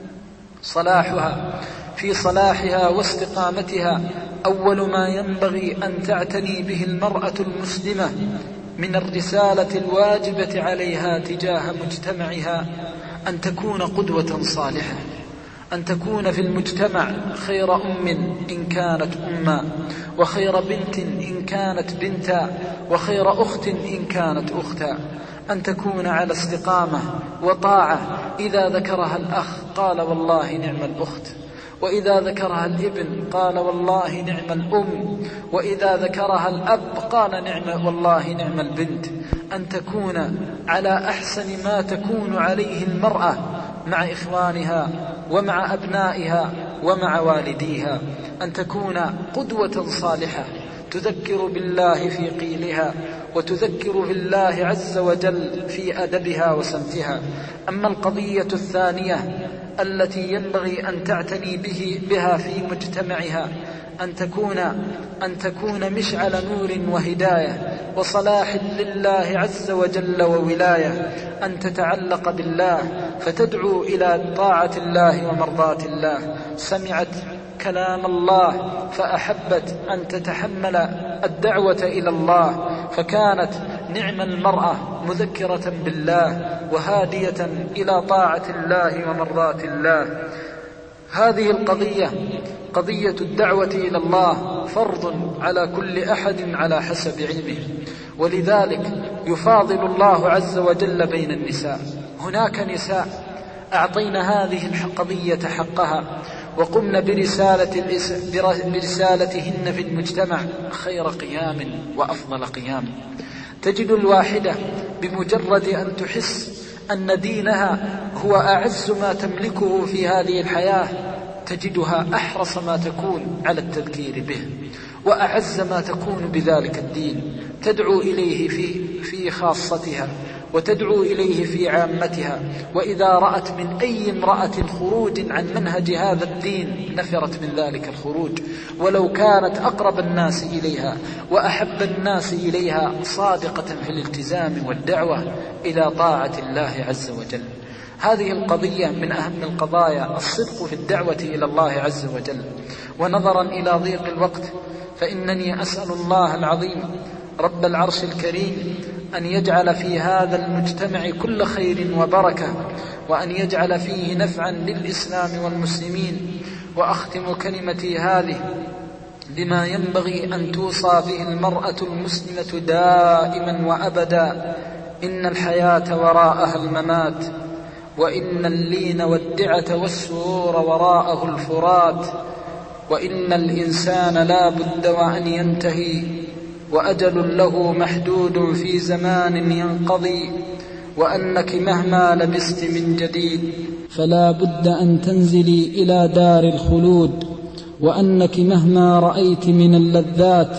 صلاحها، في صلاحها واستقامتها. أول ما ينبغي أن تعتني به المرأة المسلمة من الرسالة الواجبة عليها تجاه مجتمعها أن تكون قدوة صالحة، أن تكون في المجتمع خير أم إن كانت أما، وخير بنت إن كانت بنتا، وخير أخت إن كانت أختا. أن تكون على استقامة وطاعة. إذا ذكرها الأخ قال والله نعم الأخت، وإذا ذكرها الابن قال والله نعم الأم، وإذا ذكرها الأب قال نعم والله نعم البنت. أن تكون على أحسن ما تكون عليه المرأة مع إخوانها ومع أبنائها ومع والديها. أن تكون قدوة صالحة تذكر بالله في قيلها وتذكر بالله عز وجل في أدبها وسمتها. أما القضية الثانية التي ينبغي أن تعتني به بها في مجتمعها أن تكون أن تكون مشعل نور وهداية وصلاح لله عز وجل وولاية. أن تتعلق بالله فتدعو إلى طاعة الله ومرضاة الله. سمعت كلام الله فأحبت أن تتحمل الدعوة إلى الله، فكانت نعم المرأة مذكرة بالله وهادية إلى طاعة الله ومرضاة الله. هذه القضية قضية الدعوة إلى الله فرض على كل أحد على حسب علمه، ولذلك يفاضل الله عز وجل بين النساء. هناك نساء أعطين هذه القضية حقها وقمن برسالة برسالتهن في المجتمع خير قيام وأفضل قيام. تجد الواحدة بمجرد أن تحس أن دينها هو أعز ما تملكه في هذه الحياة تجدها أحرص ما تكون على التذكير به، وأعز ما تكون بذلك الدين، تدعو إليه في, في خاصتها وتدعو إليه في عامتها. وإذا رأت من أي امرأة خروج عن منهج هذا الدين نفرت من ذلك الخروج، ولو كانت أقرب الناس إليها وأحب الناس إليها صادقة في الالتزام والدعوة إلى طاعة الله عز وجل. هذه القضية من أهم القضايا، الصدق في الدعوة إلى الله عز وجل. ونظرا إلى ضيق الوقت فإنني أسأل الله العظيم رب العرش الكريم أن يجعل في هذا المجتمع كل خير وبركة، وأن يجعل فيه نفعا للإسلام والمسلمين. وأختم كلمتي هذه بما ينبغي أن توصى به المرأة المسلمة دائما وأبدا: إن الحياة وراءها الممات، وإن اللين والدعة والسرور وراءه الفرات، وإن الإنسان لا بد وأن ينتهي، وأجل له محدود في زمان ينقضي، وأنك مهما لبست من جديد فلا بد أن تنزلي إلى دار الخلود، وأنك مهما رأيت من اللذات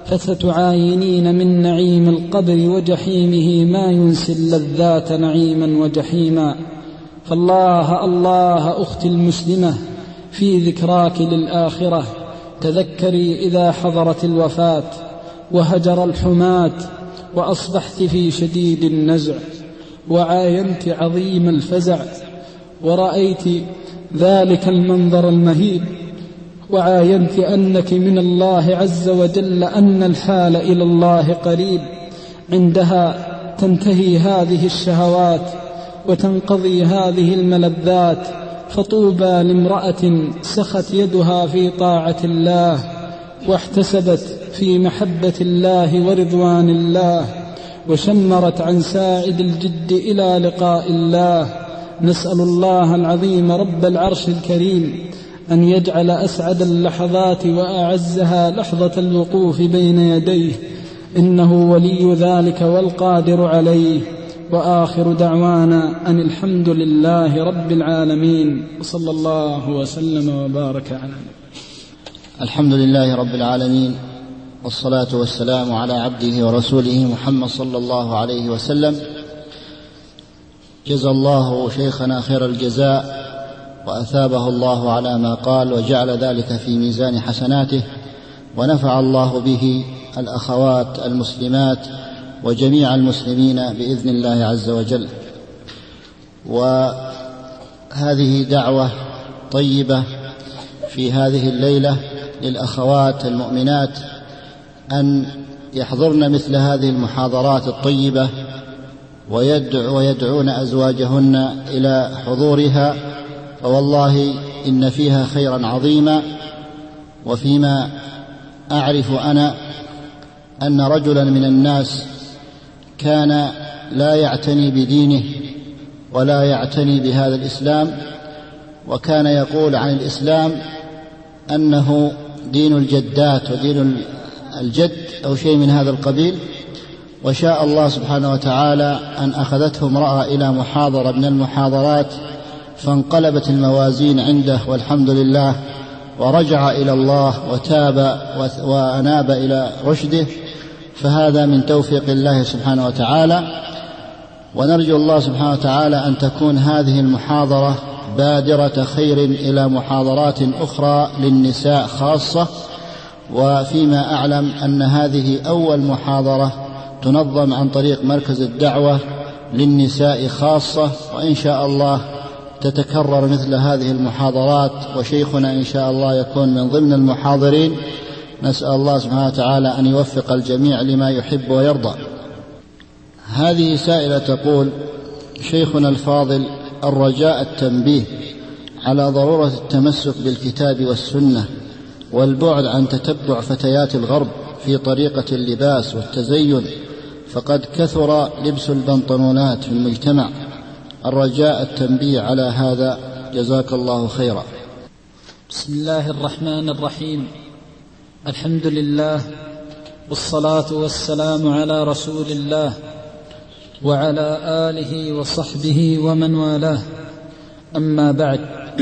فستعاينين من نعيم القبر وجحيمه ما ينسي اللذات نعيما وجحيما. فالله الله أختي المسلمة في ذكراك للآخرة تذكري إذا حضرت الوفاة وهجر الحماة وأصبحت في شديد النزع وعاينت عظيم الفزع ورأيت ذلك المنظر المهيب وعاينت أنك من الله عز وجل أن الحال إلى الله قريب. عندها تنتهي هذه الشهوات وتنقضي هذه الملذات. فطوبى لامرأة سخت يدها في طاعة الله واحتسبت في محبة الله ورضوان الله وشمرت عن ساعد الجد إلى لقاء الله. نسأل الله العظيم رب العرش الكريم أن يجعل أسعد اللحظات وأعزها لحظة الوقوف بين يديه، إنه ولي ذلك والقادر عليه. وآخر دعوانا أن الحمد لله رب العالمين، وصلى الله وسلم وبارك على نبينا. الحمد لله رب العالمين، والصلاة والسلام على عبده ورسوله محمد صلى الله عليه وسلم. جزى الله شيخنا خير الجزاء وأثابه الله على ما قال وجعل ذلك في ميزان حسناته، ونفع الله به الأخوات المسلمات وجميع المسلمين بإذن الله عز وجل. وهذه دعوة طيبة في هذه الليلة للأخوات المؤمنات أن يحضرن مثل هذه المحاضرات الطيبة ويدعو ويدعون أزواجهن إلى حضورها، فوالله إن فيها خيرا عظيما. وفيما أعرف أنا أن رجلا من الناس كان لا يعتني بدينه ولا يعتني بهذا الإسلام، وكان يقول عن الإسلام أنه دين الجدات ودين الجد أو شيء من هذا القبيل، وشاء الله سبحانه وتعالى أن أخذته امرأة إلى محاضرة من المحاضرات فانقلبت الموازين عنده والحمد لله، ورجع إلى الله وتاب وأناب إلى رشده، فهذا من توفيق الله سبحانه وتعالى. ونرجو الله سبحانه وتعالى أن تكون هذه المحاضرة بادرة خير إلى محاضرات أخرى للنساء خاصة. وفيما أعلم أن هذه أول محاضرة تنظم عن طريق مركز الدعوة للنساء خاصة، وإن شاء الله تتكرر مثل هذه المحاضرات، وشيخنا إن شاء الله يكون من ضمن المحاضرين. نسأل الله سبحانه وتعالى أن يوفق الجميع لما يحب ويرضى. هذه سائلة تقول: شيخنا الفاضل، الرجاء التنبيه على ضرورة التمسك بالكتاب والسنة والبعد عن تتبع فتيات الغرب في طريقة اللباس والتزين، فقد كثر لبس البنطلونات في المجتمع. الرجاء التنبيه على هذا، جزاك الله خيرا. بسم الله الرحمن الرحيم. الحمد لله والصلاة والسلام على رسول الله وعلى آله وصحبه ومن والاه، أما بعد،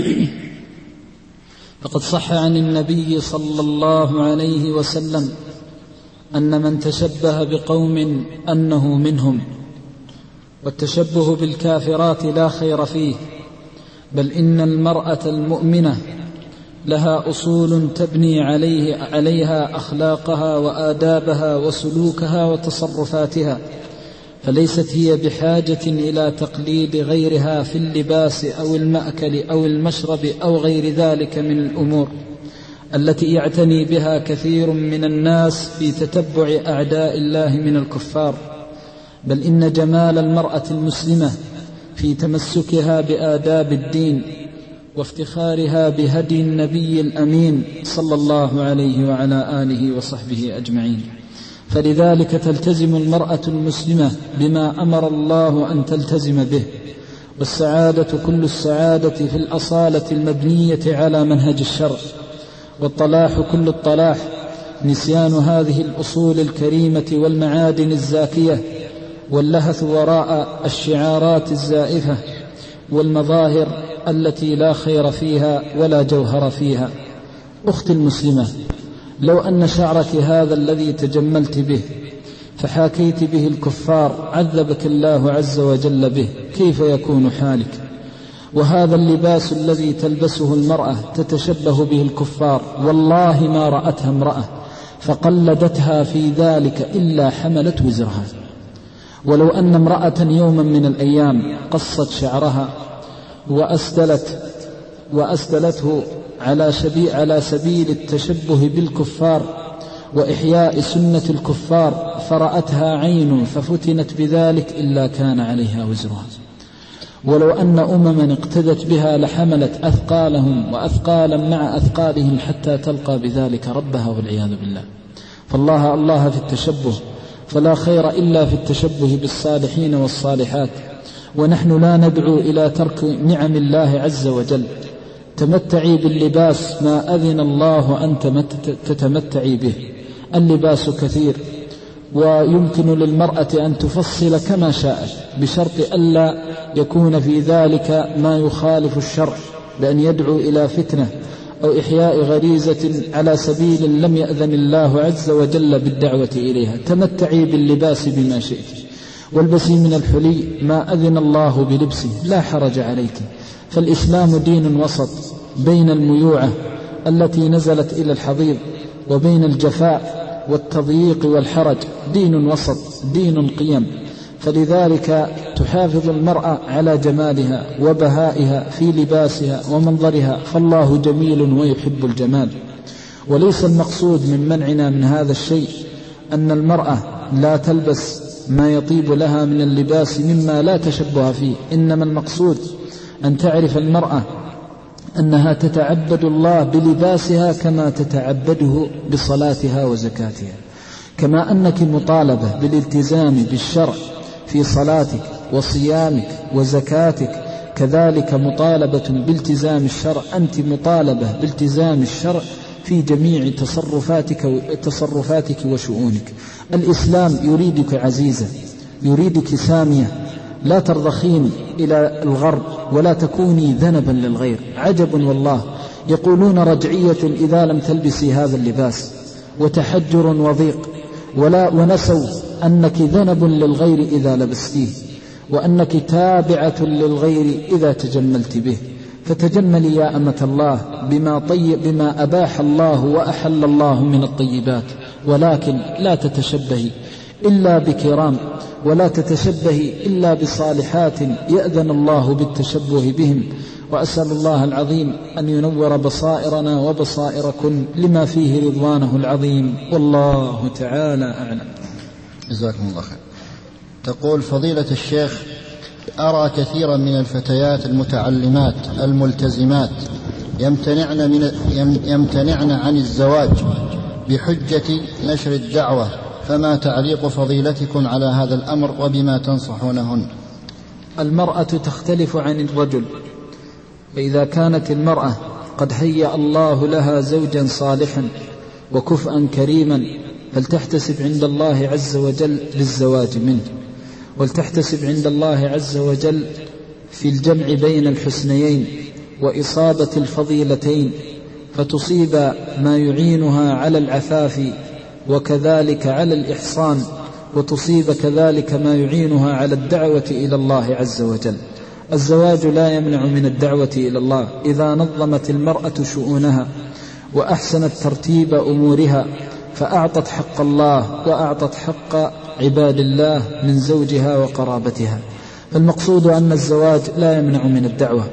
فقد صح عن النبي صلى الله عليه وسلم أن من تشبه بقوم أنه منهم، والتشبه بالكافرات لا خير فيه، بل إن المرأة المؤمنة لها أصول تبني عليه عليها أخلاقها وآدابها وسلوكها وتصرفاتها، فليست هي بحاجة إلى تقليد غيرها في اللباس أو المأكل أو المشرب أو غير ذلك من الأمور التي يعتني بها كثير من الناس في تتبع أعداء الله من الكفار. بل إن جمال المرأة المسلمة في تمسكها بآداب الدين وافتخارها بهدي النبي الأمين صلى الله عليه وعلى آله وصحبه أجمعين. فلذلك تلتزم المرأة المسلمة بما أمر الله أن تلتزم به. والسعادة كل السعادة في الأصالة المبنية على منهج الشرع، والطلاح كل الطلاح نسيان هذه الأصول الكريمة والمعادن الزاكية، واللهث وراء الشعارات الزائفة والمظاهر التي لا خير فيها ولا جوهر فيها. أختي المسلمة، لو أن شعرك هذا الذي تجملت به فحاكيت به الكفار عذبك الله عز وجل به، كيف يكون حالك؟ وهذا اللباس الذي تلبسه المرأة تتشبه به الكفار، والله ما رأتها امرأة فقلدتها في ذلك إلا حملت وزرها. ولو أن امرأة يوما من الأيام قصت شعرها وأسدلت وأسدلته على, على سبيل التشبه بالكفار وإحياء سنة الكفار فرأتها عين ففتنت بذلك إلا كان عليها وزرها. ولو أن أمما اقتدت بها لحملت أثقالهم وأثقالا مع أثقالهم حتى تلقى بذلك ربها والعياذ بالله. فالله الله في التشبه، فلا خير إلا في التشبه بالصالحين والصالحات. ونحن لا ندعو إلى ترك نعم الله عز وجل. تمتعي باللباس ما أذن الله أن تتمتعي به. اللباس كثير ويمكن للمرأة أن تفصل كما شاءت بشرط ألا يكون في ذلك ما يخالف الشرع بأن يدعو إلى فتنة أو إحياء غريزة على سبيل لم يأذن الله عز وجل بالدعوة إليها. تمتعي باللباس بما شئت، والبسي من الحلي ما أذن الله بلبسه، لا حرج عليك. فالإسلام دين وسط بين الميوعة التي نزلت إلى الحضيض وبين الجفاء والتضييق والحرج، دين وسط دين قيم. فلذلك تحافظ المرأة على جمالها وبهائها في لباسها ومنظرها، فالله جميل ويحب الجمال. وليس المقصود من منعنا من هذا الشيء أن المرأة لا تلبس ما يطيب لها من اللباس مما لا تشبه فيه، إنما المقصود أن تعرف المرأة أنها تتعبد الله بلباسها كما تتعبده بصلاتها وزكاتها، كما أنك مطالبة بالالتزام بالشرع في صلاتك وصيامك وزكاتك، كذلك مطالبة بالتزام الشرع. أنت مطالبة بالتزام الشرع في جميع تصرفاتك تصرفاتك وشؤونك. الإسلام يريدك عزيزة، يريدك سامية، لا ترضخين إلى الغرب ولا تكوني ذنبا للغير. عجب والله، يقولون رجعية إذا لم تلبسي هذا اللباس، وتحجر وضيق، ولا ونسوا أنك ذنب للغير إذا لبستيه، وأنك تابعة للغير إذا تجملت به. فتجملي يا أمة الله بما, طيب بما أباح الله وأحل الله من الطيبات، ولكن لا تتشبهي إلا بكرام، ولا تتشبهي إلا بصالحات يأذن الله بالتشبه بهم. وأسأل الله العظيم أن ينور بصائرنا وبصائركم لما فيه رضوانه العظيم، والله تعالى أعلم. جزاكم الله خير. تقول فضيلة الشيخ: أرى كثيرا من الفتيات المتعلمات الملتزمات يمتنعن, من يمتنعن عن الزواج بحجة نشر الدعوة، فما تعليق فضيلتكم على هذا الأمر وبما تنصحونهن؟ المرأة تختلف عن الرجل، فإذا كانت المرأة قد هيأ الله لها زوجا صالحا وكفءا كريما فلتحتسب عند الله عز وجل للزواج منه، ولتحتسب عند الله عز وجل في الجمع بين الحسنيين وإصابة الفضيلتين، فتصيب ما يعينها على العفاف وكذلك على الإحصان، وتصيب كذلك ما يعينها على الدعوة إلى الله عز وجل. الزواج لا يمنع من الدعوة إلى الله إذا نظمت المرأة شؤونها وأحسنت ترتيب أمورها، فأعطت حق الله وأعطت حق عباد الله من زوجها وقرابتها. فالمقصود أن الزواج لا يمنع من الدعوة،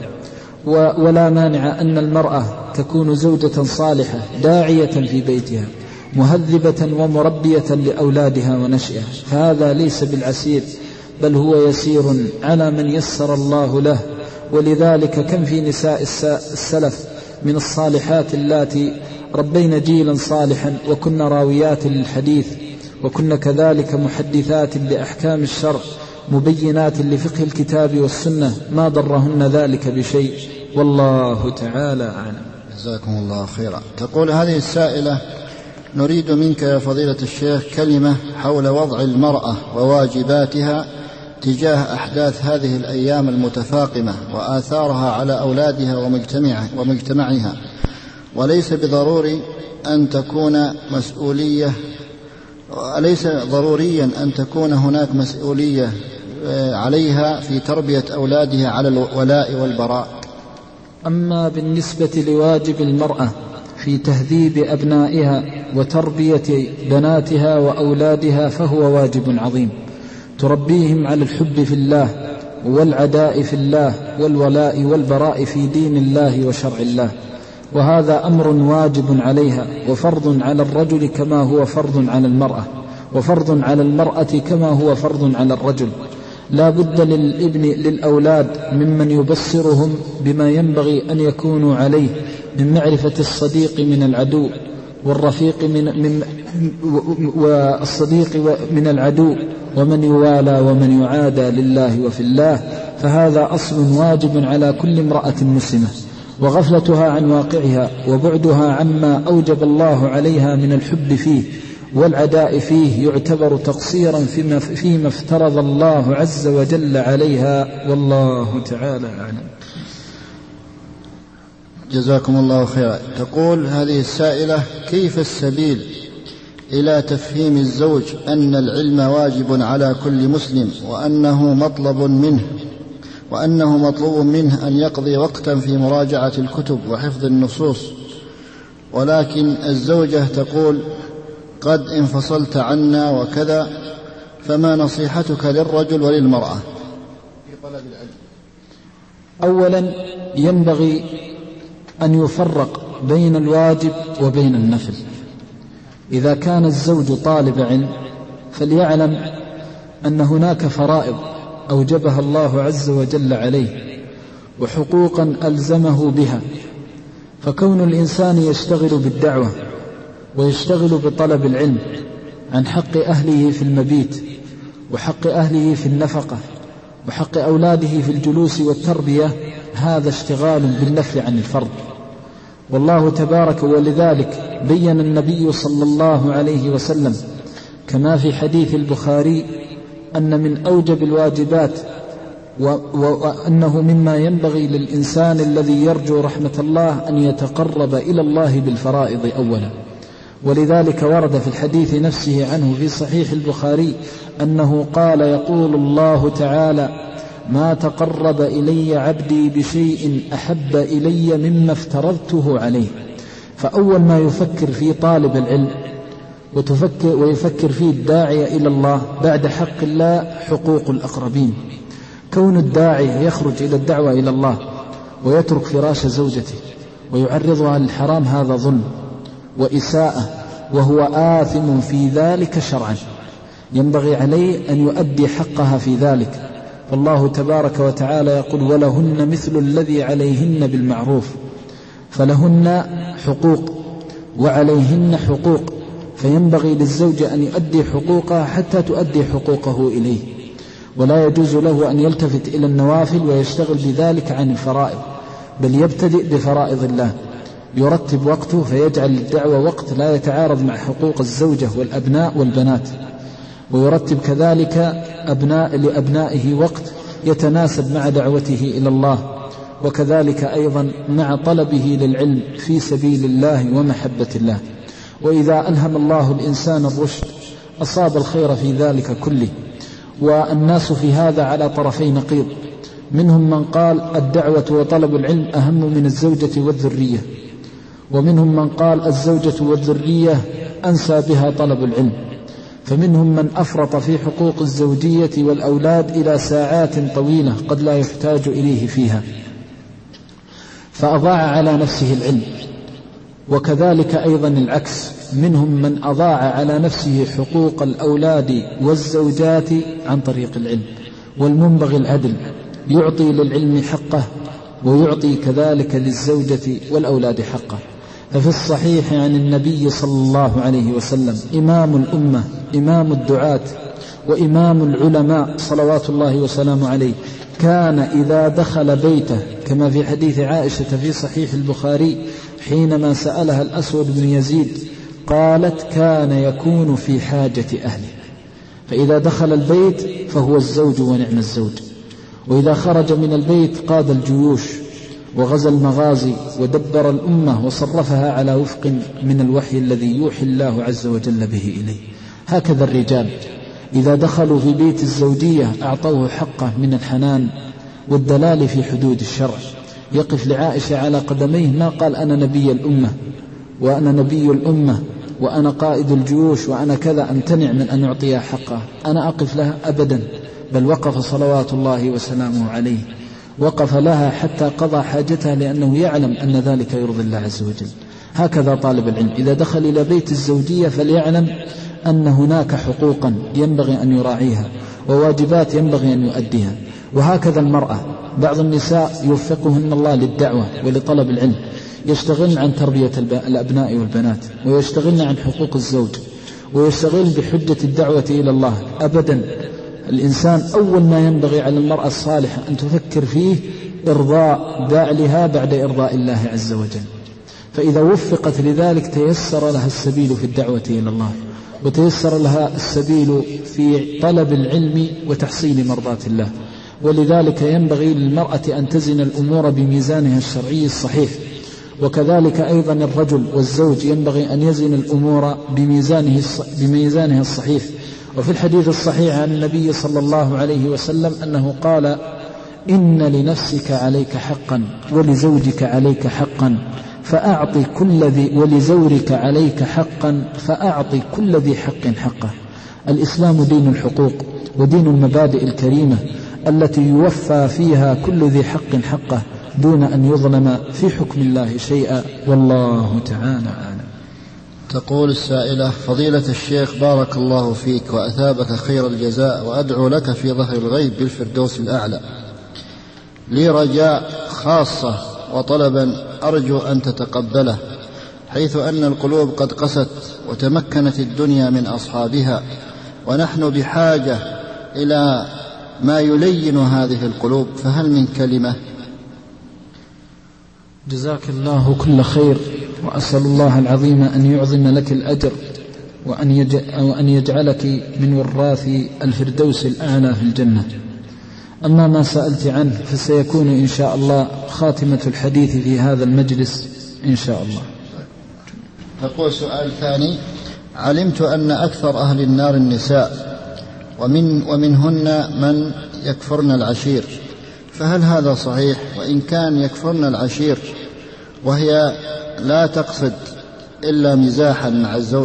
ولا مانع أن المرأة تكون زوجة صالحة داعية في بيتها مهذبة ومربية لأولادها ونشئها، فهذا ليس بالعسير بل هو يسير على من يسر الله له. ولذلك كم في نساء السلف من الصالحات اللاتي ربين جيلا صالحا وكن راويات للحديث، وكن كذلك محدثات لأحكام الشرع مبينات لفقه الكتاب والسنة، ما ضرهن ذلك بشيء، والله تعالى أعلم. جزاكم الله خيرا. تقول هذه السائلة: نريد منك يا فضيلة الشيخ كلمة حول وضع المرأة وواجباتها تجاه أحداث هذه الأيام المتفاقمة وآثارها على أولادها ومجتمعها، وليس بضروري أن تكون مسؤولية وليس ضروريا أن تكون هناك مسؤولية عليها في تربية أولادها على الولاء والبراء. أما بالنسبة لواجب المرأة في تهذيب أبنائها وتربية بناتها وأولادها فهو واجب عظيم، تربيهم على الحب في الله والعداء في الله والولاء والبراء في دين الله وشرع الله، وهذا أمر واجب عليها وفرض على الرجل كما هو فرض على المرأة، وفرض على المرأة كما هو فرض على الرجل. لا بد للابن للأولاد ممن يبصرهم بما ينبغي أن يكونوا عليه من معرفة الصديق من العدو والرفيق من, من والصديق من العدو ومن يوالى ومن يعادى لله وفي الله، فهذا أصل واجب على كل امرأة مسلمة، وغفلتها عن واقعها وبعدها عما أوجب الله عليها من الحب فيه والعداء فيه يعتبر تقصيرا فيما, فيما افترض الله عز وجل عليها، والله تعالى أعلم. جزاكم الله خيرا. تقول هذه السائلة: كيف السبيل إلى تفهيم الزوج أن العلم واجب على كل مسلم وأنه مطلب منه وأنه مطلوب منه أن يقضي وقتا في مراجعة الكتب وحفظ النصوص، ولكن الزوجة تقول: قد انفصلت عنا وكذا، فما نصيحتك للرجل وللمرأة في طلب العلم؟ أولا ينبغي أن يفرق بين الواجب وبين النفل. إذا كان الزوج طالب علم فليعلم أن هناك فرائض أوجبها الله عز وجل عليه وحقوقا ألزمه بها، فكون الإنسان يشتغل بالدعوة ويشتغل بطلب العلم عن حق أهله في المبيت وحق أهله في النفقة وحق أولاده في الجلوس والتربية، هذا اشتغال بالنفل عن الفرض. والله تبارك ولذلك بين النبي صلى الله عليه وسلم كما في حديث البخاري أن من أوجب الواجبات وأنه مما ينبغي للإنسان الذي يرجو رحمة الله أن يتقرب إلى الله بالفرائض أولا، ولذلك ورد في الحديث نفسه عنه في صحيح البخاري أنه قال: يقول الله تعالى: ما تقرب إلي عبدي بشيء أحب إلي مما افترضته عليه. فأول ما يفكر في طالب العلم وتفكر ويفكر فيه الداعية إلى الله بعد حق الله حقوق الأقربين. كون الداعية يخرج إلى الدعوة إلى الله ويترك فراش زوجته ويعرضها للحرام هذا ظلم وإساءة، وهو آثم في ذلك شرعا، ينبغي عليه أن يؤدي حقها في ذلك. فالله تبارك وتعالى يقول: ولهن مثل الذي عليهن بالمعروف، فلهن حقوق وعليهن حقوق، فينبغي للزوج أن يؤدي حقوقها حتى تؤدي حقوقه إليه، ولا يجوز له أن يلتفت إلى النوافل ويشتغل بذلك عن الفرائض، بل يبتدئ بفرائض الله، يرتب وقته فيجعل الدعوة وقت لا يتعارض مع حقوق الزوجة والأبناء والبنات، ويرتب كذلك أبناء لأبنائه وقت يتناسب مع دعوته إلى الله، وكذلك أيضا مع طلبه للعلم في سبيل الله ومحبة الله. وإذا ألهم الله الإنسان الرشد أصاب الخير في ذلك كله. والناس في هذا على طرفي نقيض، منهم من قال الدعوة وطلب العلم أهم من الزوجة والذرية، ومنهم من قال الزوجة والذرية أنسى بها طلب العلم، فمنهم من أفرط في حقوق الزوجية والأولاد إلى ساعات طويلة قد لا يحتاج إليه فيها فأضاع على نفسه العلم. وكذلك أيضا العكس، منهم من أضاع على نفسه حقوق الأولاد والزوجات عن طريق العلم. والمنبغي العدل، يعطي للعلم حقه ويعطي كذلك للزوجة والأولاد حقه. ففي الصحيح عن النبي صلى الله عليه وسلم: إمام الأمة، إمام الدعاة، وإمام العلماء صلوات الله وسلامه عليه، كان إذا دخل بيته كما في حديث عائشة في صحيح البخاري حينما سألها الأسود بن يزيد قالت: كان يكون في حاجة أهله. فإذا دخل البيت فهو الزوج ونعم الزوج، وإذا خرج من البيت قاد الجيوش وغزا المغازي ودبر الأمة وصرفها على وفق من الوحي الذي يوحي الله عز وجل به إليه. هكذا الرجال إذا دخلوا في بيت الزوجية أعطوه حقه من الحنان والدلال في حدود الشرع. يقف لعائشة على قدميه، ما قال أنا نبي الأمة وأنا نبي الأمة وأنا قائد الجيوش وأنا كذا أمتنع من أن أعطيها حقها، أنا أقف لها أبدا، بل وقف صلوات الله وسلامه عليه، وقف لها حتى قضى حاجتها، لأنه يعلم أن ذلك يرضي الله عز وجل. هكذا طالب العلم إذا دخل إلى بيت الزوجية فليعلم أن هناك حقوقا ينبغي أن يراعيها وواجبات ينبغي أن يؤديها. وهكذا المرأة، بعض النساء يوفقهن الله للدعوة ولطلب العلم، يشتغلن عن تربية الأبناء والبنات، ويشتغلن عن حقوق الزوج، ويشتغلن بحجة الدعوة إلى الله. أبدا، الإنسان أول ما ينبغي على المرأة الصالحة أن تفكر فيه إرضاء بعلها بعد إرضاء الله عز وجل. فإذا وفقت لذلك تيسر لها السبيل في الدعوة إلى الله، وتيسر لها السبيل في طلب العلم وتحصيل مرضات الله. ولذلك ينبغي للمرأة أن تزن الأمور بميزانها الشرعي الصحيح، وكذلك أيضا الرجل والزوج ينبغي أن يزن الأمور بميزانه بميزانها الصحيح. وفي الحديث الصحيح عن النبي صلى الله عليه وسلم أنه قال: إن لنفسك عليك حقا ولزوجك عليك حقا فأعطي كل ذي ولزورك عليك حقا فأعطي كل ذي حق حقه. الإسلام دين الحقوق ودين المبادئ الكريمة التي يوفى فيها كل ذي حق حقه دون أن يظلم في حكم الله شيئا، والله تعالى أعلم. تقول السائلة: فضيلة الشيخ بارك الله فيك وأثابك خير الجزاء، وأدعو لك في ظهر الغيب بالفردوس الأعلى. لي رجاء خاصة وطلبا أرجو أن تتقبله، حيث أن القلوب قد قست وتمكنت الدنيا من أصحابها، ونحن بحاجة إلى ما يلين هذه القلوب، فهل من كلمة؟ جزاك الله كل خير، وأسأل الله العظيم أن يعظم لك الأجر وأن يجعلك من وراث الفردوس الأعلى في الجنة. أما ما سألت عنه فسيكون إن شاء الله خاتمة الحديث في هذا المجلس إن شاء الله. تقول سؤال ثاني: علمت أن أكثر أهل النار النساء، ومن ومنهن من يكفرن العشير، فهل هذا صحيح؟ وإن كان يكفرن العشير وهي لا تقصد إلا مزاحا مع الزوج،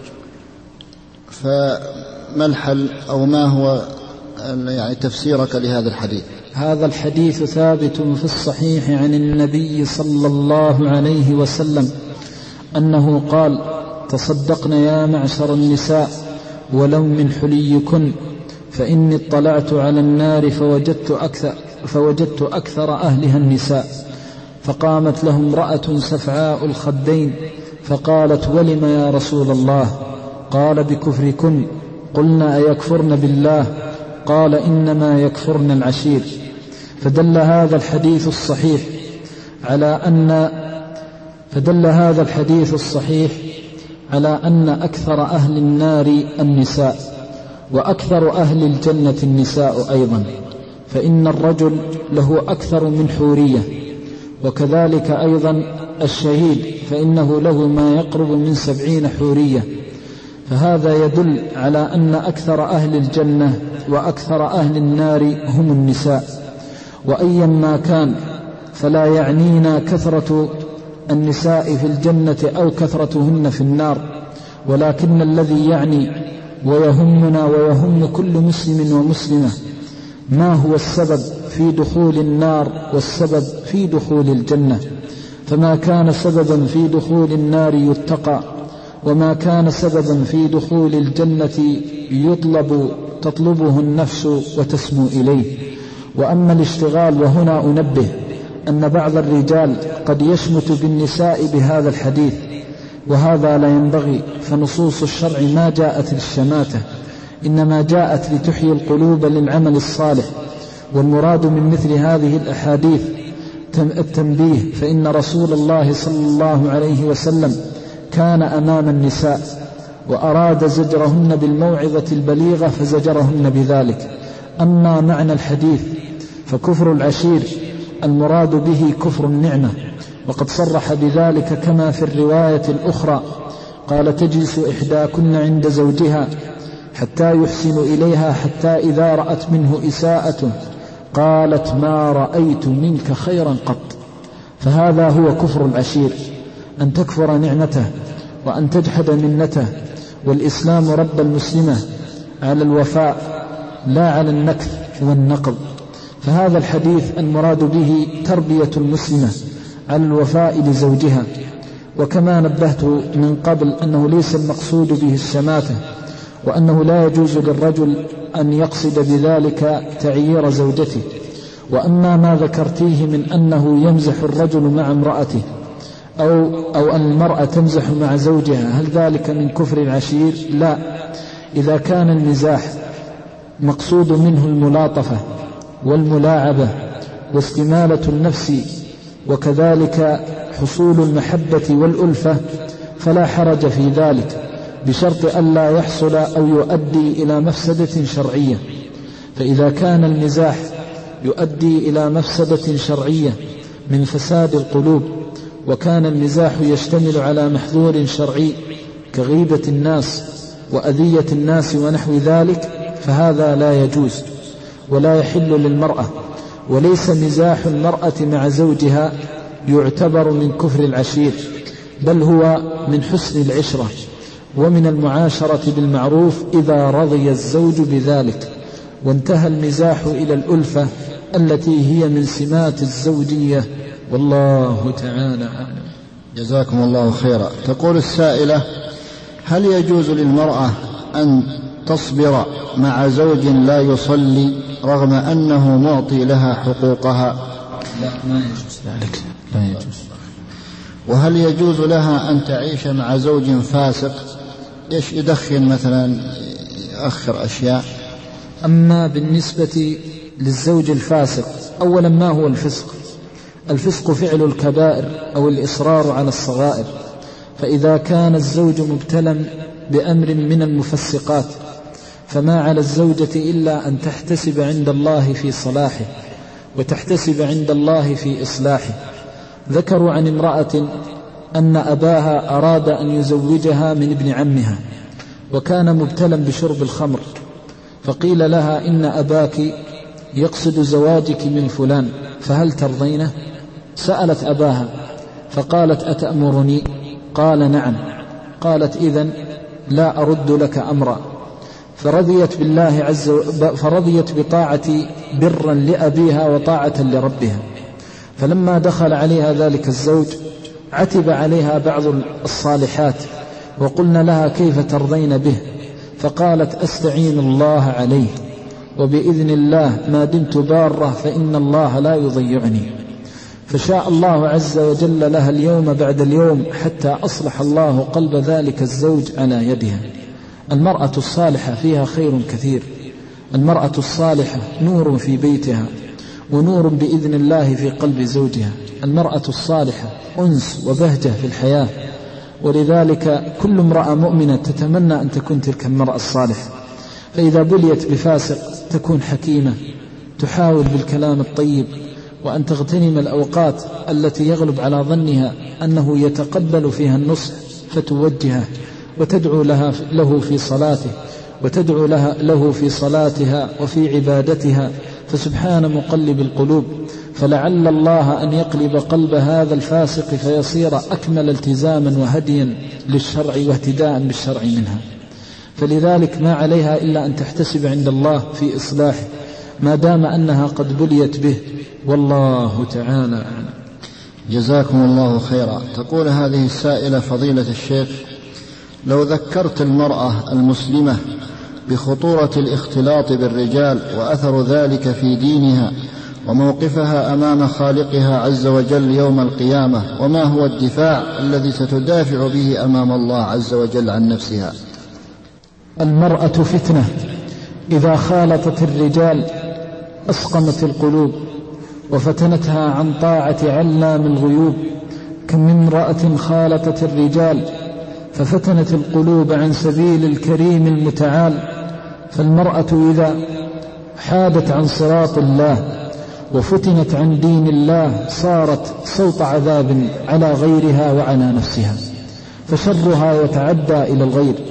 فما الحل أو ما هو يعني تفسيرك لهذا الحديث؟ هذا الحديث ثابت في الصحيح عن النبي صلى الله عليه وسلم أنه قال: تصدقن يا معشر النساء ولو من حليكن، فإني اطلعت على النار فوجدت أكثر, فوجدت أكثر أهلها النساء. فقامت له امرأة سفعاء الخدين فقالت: ولم يا رسول الله؟ قال: بكفركن. قلنا: أيكفرن بالله؟ قال: إنما يكفرن العشير. فدل هذا الحديث الصحيح على أن فدل هذا الحديث الصحيح على أن أكثر أهل النار النساء، وأكثر أهل الجنة النساء أيضا، فإن الرجل له أكثر من حورية، وكذلك أيضا الشهيد فإنه له ما يقرب من سبعين حورية. فهذا يدل على أن أكثر أهل الجنة وأكثر أهل النار هم النساء. وأيا ما كان فلا يعنينا كثرة النساء في الجنة أو كثرتهن في النار، ولكن الذي يعني ويهمنا ويهم كل مسلم ومسلمة ما هو السبب في دخول النار والسبب في دخول الجنة. فما كان سببا في دخول النار يتقى، وما كان سببا في دخول الجنة يطلب تطلبه النفس وتسمو إليه. وأما الاشتغال، وهنا أنبه أن بعض الرجال قد يشمت بالنساء بهذا الحديث، وهذا لا ينبغي، فنصوص الشرع ما جاءت للشماتة، إنما جاءت لتحيي القلوب للعمل الصالح. والمراد من مثل هذه الأحاديث التنبيه، فإن رسول الله صلى الله عليه وسلم كان أمام النساء وأراد زجرهن بالموعظة البليغة فزجرهن بذلك. أما معنى الحديث فكفر العشير المراد به كفر النعمة، وقد صرح بذلك كما في الرواية الأخرى قال: تجلس إحداكن عند زوجها حتى يحسن إليها، حتى إذا رأت منه إساءة قالت ما رأيت منك خيرا قط. فهذا هو كفر العشير، أن تكفر نعمته وأن تجحد منته. والإسلام رب المسلمة على الوفاء لا على النكث والنقض. فهذا الحديث المراد به تربية المسلمة على الوفاء لزوجها. وكما نبهت من قبل أنه ليس المقصود به الشماتة، وأنه لا يجوز للرجل أن يقصد بذلك تعيير زوجته. وأما ما ذكرتيه من أنه يمزح الرجل مع امرأته أو, أو أن المرأة تمزح مع زوجها، هل ذلك من كفر العشير؟ لا. إذا كان المزاح مقصود منه الملاطفة والملاعبة واستمالة النفس وكذلك حصول المحبة والألفة فلا حرج في ذلك، بشرط ألا يحصل أو يؤدي إلى مفسدة شرعية. فإذا كان المزاح يؤدي إلى مفسدة شرعية من فساد القلوب، وكان المزاح يشتمل على محظور شرعي كغيبة الناس وأذية الناس ونحو ذلك، فهذا لا يجوز ولا يحل للمرأة. وليس مزاح المرأة مع زوجها يعتبر من كفر العشير، بل هو من حسن العشرة ومن المعاشرة بالمعروف إذا رضي الزوج بذلك، وانتهى المزاح إلى الألفة التي هي من سمات الزوجية، والله تعالى أعلم. جزاكم الله خيرا. تقول السائلة: هل يجوز للمرأة أن تصبر مع زوج لا يصلي رغم أنه معطي لها حقوقها؟ لا، ما يجوز ذلك، لا يجوز. وهل يجوز لها أن تعيش مع زوج فاسق يدخن مثلا، يؤخر أشياء؟ أما بالنسبة للزوج الفاسق، أولا ما هو الفسق؟ الفسق فعل الكبائر أو الإصرار على الصغائر. فإذا كان الزوج مبتلا بأمر من المفسقات فما على الزوجة إلا أن تحتسب عند الله في صلاحه وتحتسب عند الله في إصلاحه. ذكروا عن امرأة أن أباها أراد أن يزوجها من ابن عمها، وكان مبتلا بشرب الخمر، فقيل لها إن أباك يقصد زواجك من فلان، فهل ترضينه؟ سألت أباها فقالت: أتأمرني؟ قال: نعم. قالت: إذن لا أرد لك أمرا. فرضيت بالله عز وجل، فرضيت بطاعة برا لأبيها وطاعة لربها. فلما دخل عليها ذلك الزوج عتب عليها بعض الصالحات، وقلنا لها: كيف ترضين به؟ فقالت: أستعين الله عليه، وبإذن الله ما دمت بارة فإن الله لا يضيعني. فشاء الله عز وجل لها اليوم بعد اليوم حتى أصلح الله قلب ذلك الزوج على يدها. المرأة الصالحة فيها خير كثير. المرأة الصالحة نور في بيتها ونور بإذن الله في قلب زوجها. المرأة الصالحة أنس وبهجة في الحياة، ولذلك كل امرأة مؤمنة تتمنى أن تكون تلك المرأة الصالحة. فإذا بليت بفاسق تكون حكيمة، تحاول بالكلام الطيب، وأن تغتنم الأوقات التي يغلب على ظنها أنه يتقبل فيها النصح فتوجهه وتدعو لها له في صلاته وتدعو لها له في صلاتها وفي عبادتها. فسبحان مقلب القلوب، فلعل الله أن يقلب قلب هذا الفاسق فيصير أكمل التزاما وهديا للشرع واهتداء بالشرع منها. فلذلك ما عليها إلا أن تحتسب عند الله في إصلاحه ما دام أنها قد بليت به، والله تعالى أعلم. جزاكم الله خيرا. تقول هذه السائلة: فضيلة الشيخ، لو ذكرت المرأة المسلمة بخطورة الاختلاط بالرجال وأثر ذلك في دينها وموقفها أمام خالقها عز وجل يوم القيامة، وما هو الدفاع الذي ستدافع به أمام الله عز وجل عن نفسها؟ المرأة فتنة، إذا خالطت الرجال أسقمت القلوب وفتنتها عن طاعة علام الغيوب. كم من امرأة خالطت الرجال ففتنت القلوب عن سبيل الكريم المتعال. فالمرأة إذا حادت عن صراط الله وفتنت عن دين الله صارت صوت عذاب على غيرها وعلى نفسها، فشرها يتعدى إلى الغير،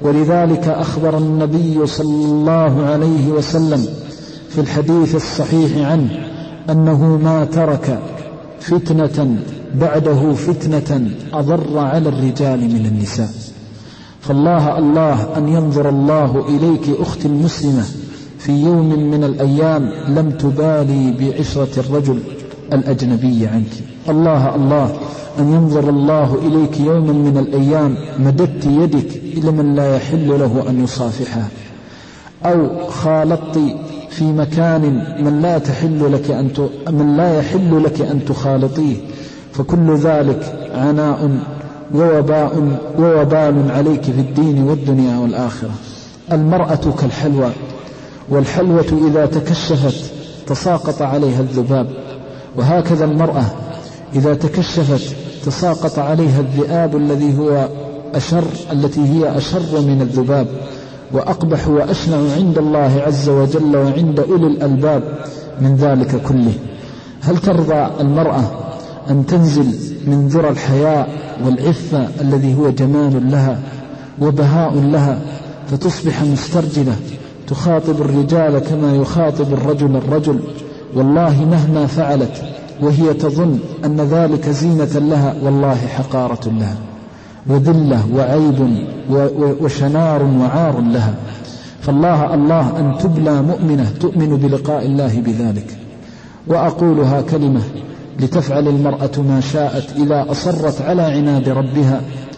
ولذلك أخبر النبي صلى الله عليه وسلم في الحديث الصحيح عنه أنه ما ترك فتنة بعده فتنة أضر على الرجال من النساء. فالله الله أن ينظر الله إليك أختي المسلمة في يوم من الأيام لم تبالي بعشرة الرجل الأجنبي عنك. الله الله أن ينظر الله إليك يوما من الأيام مددت يدك إلى من لا يحل له أن يصافحها، أو خالطت في مكان من لا تحل لك أن من لا يحل لك أن تخالطيه، فكل ذلك عناء ووباء ووبال عليك في الدين والدنيا والآخرة. المرأة كالحلوى، والحلوة إذا تكشفت تساقط عليها الذباب، وهكذا المرأة إذا تكشفت تساقط عليها الذئاب الذي هو أشر التي هي أشر من الذباب وأقبح وأشنع عند الله عز وجل وعند أولي الألباب من ذلك كله. هل ترضى المرأة أن تنزل من ذرى الحياء والعفة الذي هو جمال لها وبهاء لها فتصبح مسترجلة تخاطب الرجال كما يخاطب الرجل الرجل، والله مهما فعلت وهي تظن أن ذلك زينة لها والله حقارة لها وذلة وعيب وشنار وعار لها. فالله الله أن تبلى مؤمنة تؤمن بلقاء الله بذلك. وأقولها كلمة لتفعل المرأة ما شاءت إذا أصرت على عناد ربها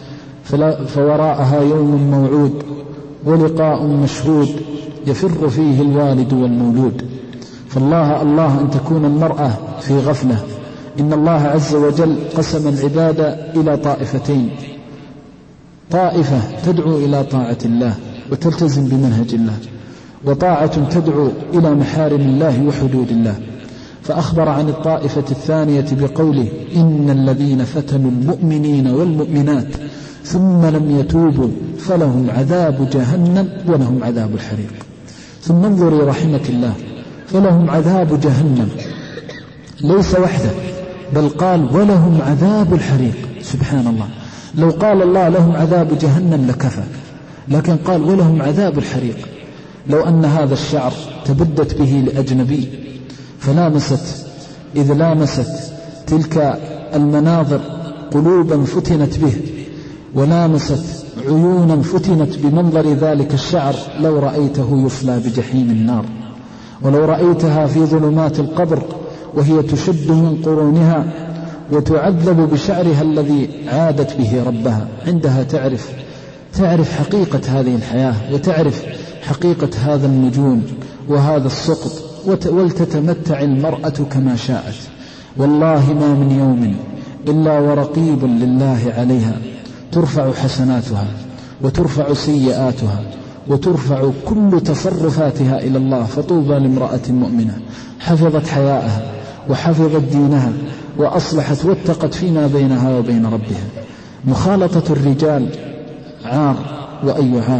فوراءها يوم موعود ولقاء مشهود يفر فيه الوالد والمولود. فالله الله أن تكون المرأة في غفلة. إن الله عز وجل قسم العباد إلى طائفتين، طائفة تدعو إلى طاعة الله وتلتزم بمنهج الله، وطاعة تدعو إلى محارم الله وحدود الله. فأخبر عن الطائفة الثانية بقوله إن الذين فتنوا المؤمنين والمؤمنات ثم لم يتوبوا فلهم عذاب جهنم ولهم عذاب الحريق. ثم انظري رحمك الله، فلهم عذاب جهنم ليس وحده بل قال ولهم عذاب الحريق. سبحان الله، لو قال الله لهم عذاب جهنم لكفى، لكن قال ولهم عذاب الحريق. لو أن هذا الشعر تبدت به لأجنبي فلامست إذ لامست تلك المناظر قلوبا فتنت به ولامست عيونا فتنت بمنظر ذلك الشعر لو رأيته يصلى بجحيم النار، ولو رأيتها في ظلمات القبر وهي تشد من قرونها وتعذب بشعرها الذي عادت به ربها، عندها تعرف تعرف حقيقة هذه الحياة وتعرف حقيقة هذا النجوم وهذا السقط، ولتتمتع المرأة كما شاءت. والله ما من يوم إلا ورقيب لله عليها ترفع حسناتها وترفع سيئاتها وترفع كل تصرفاتها إلى الله. فطوبى لامرأة مؤمنة حفظت حياءها وحفظت دينها وأصلحت واتقت فيما بينها وبين ربها. مخالطة الرجال عار وأي عار،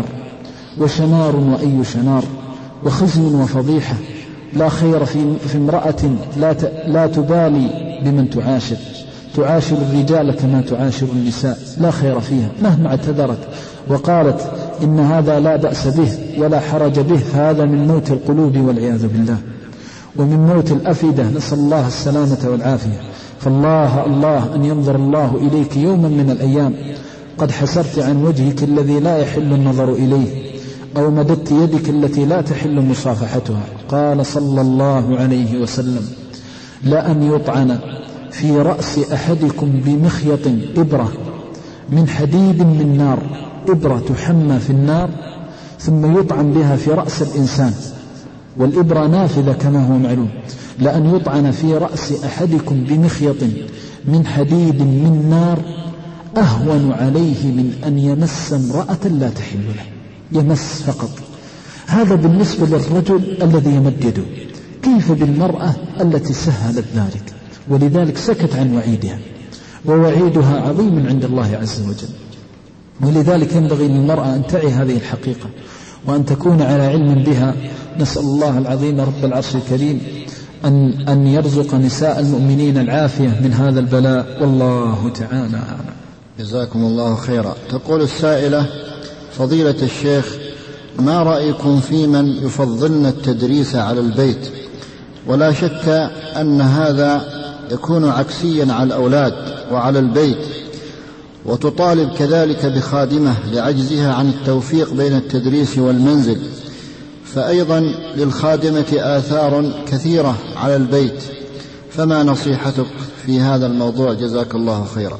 وشنار وأي شنار، وخزي وفضيحة. لا خير في, في امرأة لا, ت... لا تبالي بمن تعاشر تعاشر الرجال كما تعاشر النساء، لا خير فيها مهما اعتذرت وقالت إن هذا لا بأس به ولا حرج به، فهذا من موت القلوب والعياذ بالله ومن موت الأفئدة، نسأل الله السلامة والعافية. فالله الله أن ينظر الله إليك يوما من الأيام قد حسرت عن وجهك الذي لا يحل النظر إليه، أو مددت يدك التي لا تحل مصافحتها. قال صلى الله عليه وسلم لأن يطعن في رأس أحدكم بمخيط إبرة من حديد من نار، إبرة تحمى في النار ثم يطعن بها في رأس الإنسان، والإبرة نافذة كما هو معلوم. لأن يطعن في رأس أحدكم بمخيط من حديد من نار أهون عليه من أن يمس امرأة لا تحل له، يمس فقط. هذا بالنسبة للرجل الذي يمد يده، كيف بالمرأة التي سهلت ذلك؟ ولذلك سكت عن وعيدها، ووعيدها عظيم عند الله عز وجل. ولذلك ينبغي للمرأة أن تعي هذه الحقيقة وأن تكون على علم بها. نسأل الله العظيم رب العرش الكريم أن, أن يرزق نساء المؤمنين العافية من هذا البلاء، والله تعالى أعلم. جزاكم الله خيرا. تقول السائلة فضيلة الشيخ، ما رأيكم في من يفضلن التدريس على البيت؟ ولا شك أن هذا يكون عكسيا على الأولاد وعلى البيت، وتطالب كذلك بخادمة لعجزها عن التوفيق بين التدريس والمنزل، فأيضا للخادمة آثار كثيرة على البيت، فما نصيحتك في هذا الموضوع؟ جزاك الله خيرا.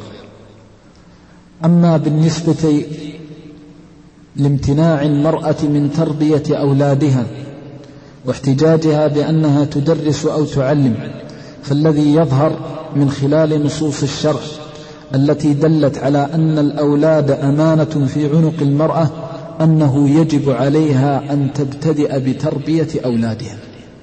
أما بالنسبة لامتناع المرأة من تربية أولادها واحتجاجها بأنها تدرس أو تعلم، فالذي يظهر من خلال نصوص الشرع التي دلت على أن الأولاد أمانة في عنق المرأة أنه يجب عليها أن تبتدئ بتربية أولادها.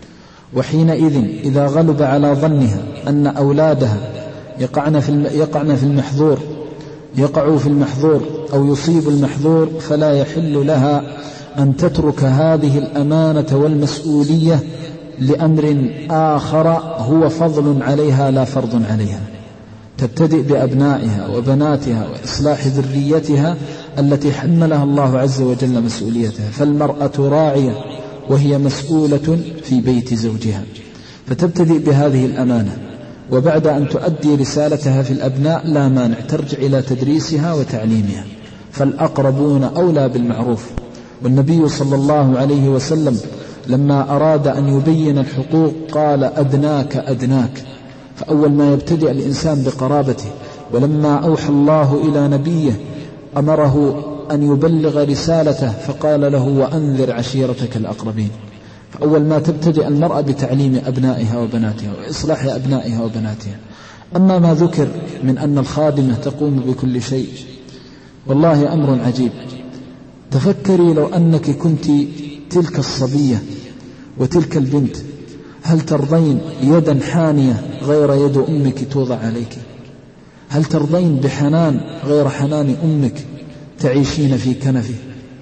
وحينئذ إذا غلب على ظنها أن أولادها يقعن في يقعن في المحظور يقعوا في المحظور أو يصيب المحظور، فلا يحل لها أن تترك هذه الأمانة والمسؤولية لأمر آخر هو فضل عليها لا فرض عليها. تبتدئ بأبنائها وبناتها وإصلاح ذريتها التي حملها الله عز وجل مسؤوليتها. فالمرأة راعية وهي مسؤولة في بيت زوجها، فتبتدئ بهذه الأمانة، وبعد أن تؤدي رسالتها في الأبناء لا مانع ترجع إلى تدريسها وتعليمها، فالأقربون أولى بالمعروف. والنبي صلى الله عليه وسلم لما أراد أن يبين الحقوق قال أدناك أدناك، فأول ما يبتدئ الإنسان بقرابته. ولما أوحى الله إلى نبيه أمره أن يبلغ رسالته فقال له وأنذر عشيرتك الأقربين. فأول ما تبتدئ المرأة بتعليم أبنائها وبناتها وإصلاح أبنائها وبناتها. أما ما ذكر من أن الخادمة تقوم بكل شيء، والله أمر عجيب. تفكري لو أنك كنت تلك الصبية وتلك البنت، هل ترضين يدا حانية غير يد أمك توضع عليك؟ هل ترضين بحنان غير حنان أمك تعيشين في كنفه؟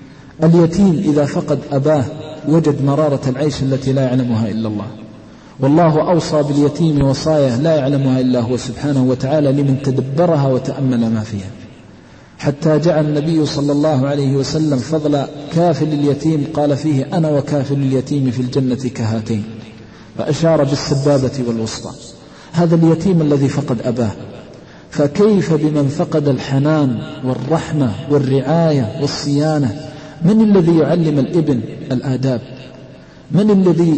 اليتيم إذا فقد أباه وجد مرارة العيش التي لا يعلمها إلا الله، والله أوصى باليتيم وصايا لا يعلمها إلا هو سبحانه وتعالى لمن تدبرها وتأمل ما فيها، حتى جعل النبي صلى الله عليه وسلم فضل كافل اليتيم قال فيه أنا وكافل اليتيم في الجنة كهاتين، فأشار بالسبابة والوسطى. هذا اليتيم الذي فقد أباه، فكيف بمن فقد الحنان والرحمة والرعاية والصيانة؟ من الذي يعلم الابن الآداب؟ من الذي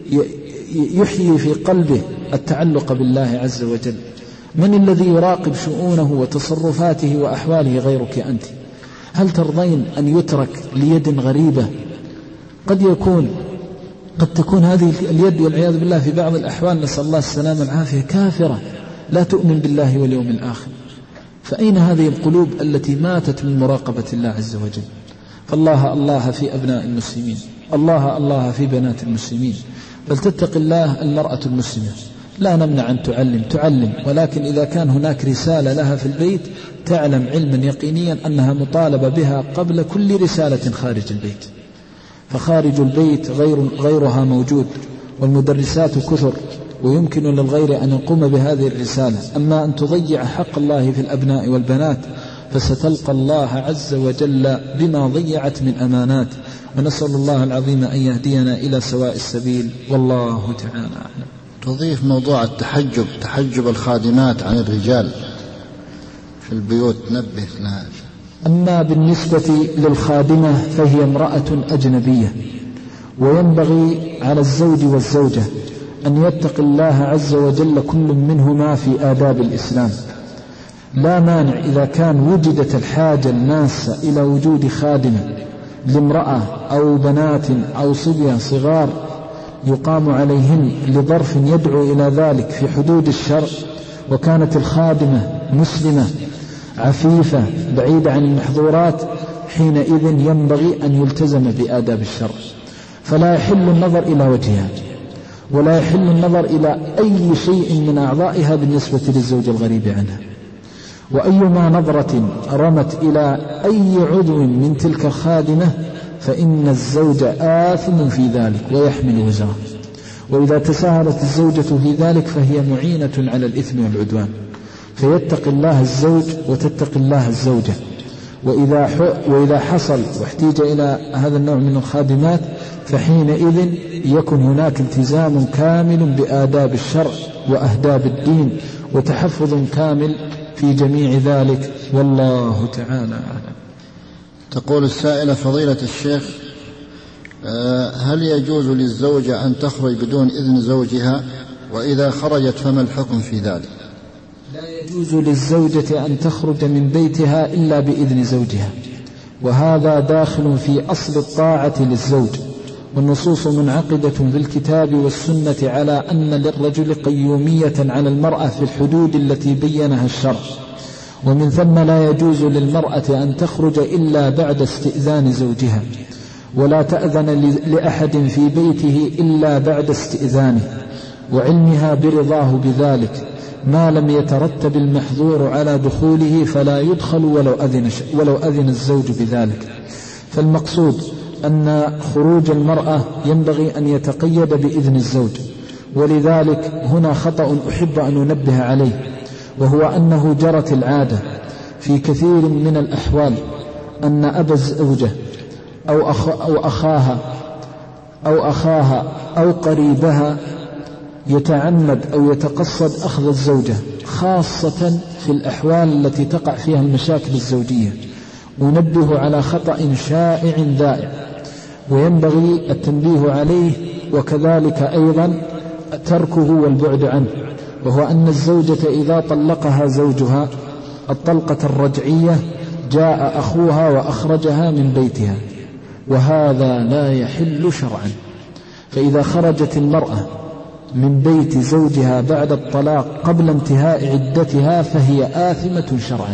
يحيي في قلبه التعلق بالله عز وجل؟ من الذي يراقب شؤونه وتصرفاته وأحواله غيرك أنت؟ هل ترضين أن يترك ليد غريبة؟ قد يكون قد تكون هذه اليد والعياذ بالله في بعض الأحوال نسأل الله السلامة والعافية كافرة لا تؤمن بالله واليوم الآخر. فأين هذه القلوب التي ماتت من مراقبة الله عز وجل؟ فالله الله في أبناء المسلمين، الله الله في بنات المسلمين. فلتتق الله المرأة المسلمة، لا نمنع أن تعلم تعلم، ولكن إذا كان هناك رسالة لها في البيت تعلم علما يقينيا أنها مطالبة بها قبل كل رسالة خارج البيت. فخارج البيت غير غيرها موجود، والمدرسات كثر، ويمكن للغير أن يقوم بهذه الرسالة. أما أن تضيع حق الله في الأبناء والبنات فستلقى الله عز وجل بما ضيعت من أمانات. ونسأل الله العظيم أن يهدينا إلى سواء السبيل، والله تعالى أعلم. تضيف موضوع التحجب، تحجب الخادمات عن الرجال في البيوت، نبه لها. أما بالنسبة للخادمة فهي امرأة أجنبية، وينبغي على الزوج والزوجة أن يتق الله عز وجل كل منهما في آداب الإسلام. لا مانع إذا كان وجدت الحاجة الماسة إلى وجود خادمة لامرأة أو بنات أو صبية صغار يقام عليهن لظرف يدعو إلى ذلك في حدود الشرع، وكانت الخادمة مسلمة عفيفة بعيدة عن المحظورات، حينئذ ينبغي أن يلتزم بآداب الشرع. فلا يحل النظر إلى وجهها، ولا يحل النظر إلى أي شيء من أعضائها بالنسبة للزوج الغريب عنها. وأيما نظرة رمت إلى أي عضو من تلك الخادمة فإن الزوج آثم في ذلك ويحمل وزره. وإذا تساهلت الزوجة في ذلك فهي معينة على الإثم والعدوان. فيتق الله الزوج وتتق الله الزوجة، وإذا, وإذا حصل واحتيج إلى هذا النوع من الخادمات فحينئذ يكون هناك التزام كامل بآداب الشرع وأهداب الدين وتحفظ كامل في جميع ذلك، والله تعالى أعلم. تقول السائلة: فضيلة الشيخ، هل يجوز للزوجة أن تخرج بدون إذن زوجها؟ وإذا خرجت فما الحكم في ذلك؟ لا يجوز للزوجة أن تخرج من بيتها إلا بإذن زوجها، وهذا داخل في أصل الطاعة للزوج، والنصوص منعقدة في الكتاب والسنة على أن للرجل قيومية على المرأة في الحدود التي بينها الشرع، ومن ثم لا يجوز للمرأة أن تخرج إلا بعد استئذان زوجها، ولا تأذن لأحد في بيته إلا بعد استئذانه وعلمها برضاه بذلك، ما لم يترتب المحظور على دخوله فلا يدخل ولو أذن, ولو أذن الزوج بذلك. فالمقصود أن خروج المرأة ينبغي أن يتقيد بإذن الزوج، ولذلك هنا خطأ أحب أن أنبه عليه، وهو أنه جرت العادة في كثير من الأحوال أن أبا الزوجة أو, أخ أو أخاها أو أخاها أو قريبها يتعمد أو يتقصد أخذ الزوجة، خاصة في الأحوال التي تقع فيها المشاكل الزوجية. ونبه على خطأ شائع ذائع وينبغي التنبيه عليه، وكذلك أيضا تركه والبعد عنه، وهو أن الزوجة إذا طلقها زوجها الطلقة الرجعية جاء أخوها وأخرجها من بيتها، وهذا لا يحل شرعا. فإذا خرجت المرأة من بيت زوجها بعد الطلاق قبل انتهاء عدتها فهي آثمة شرعا،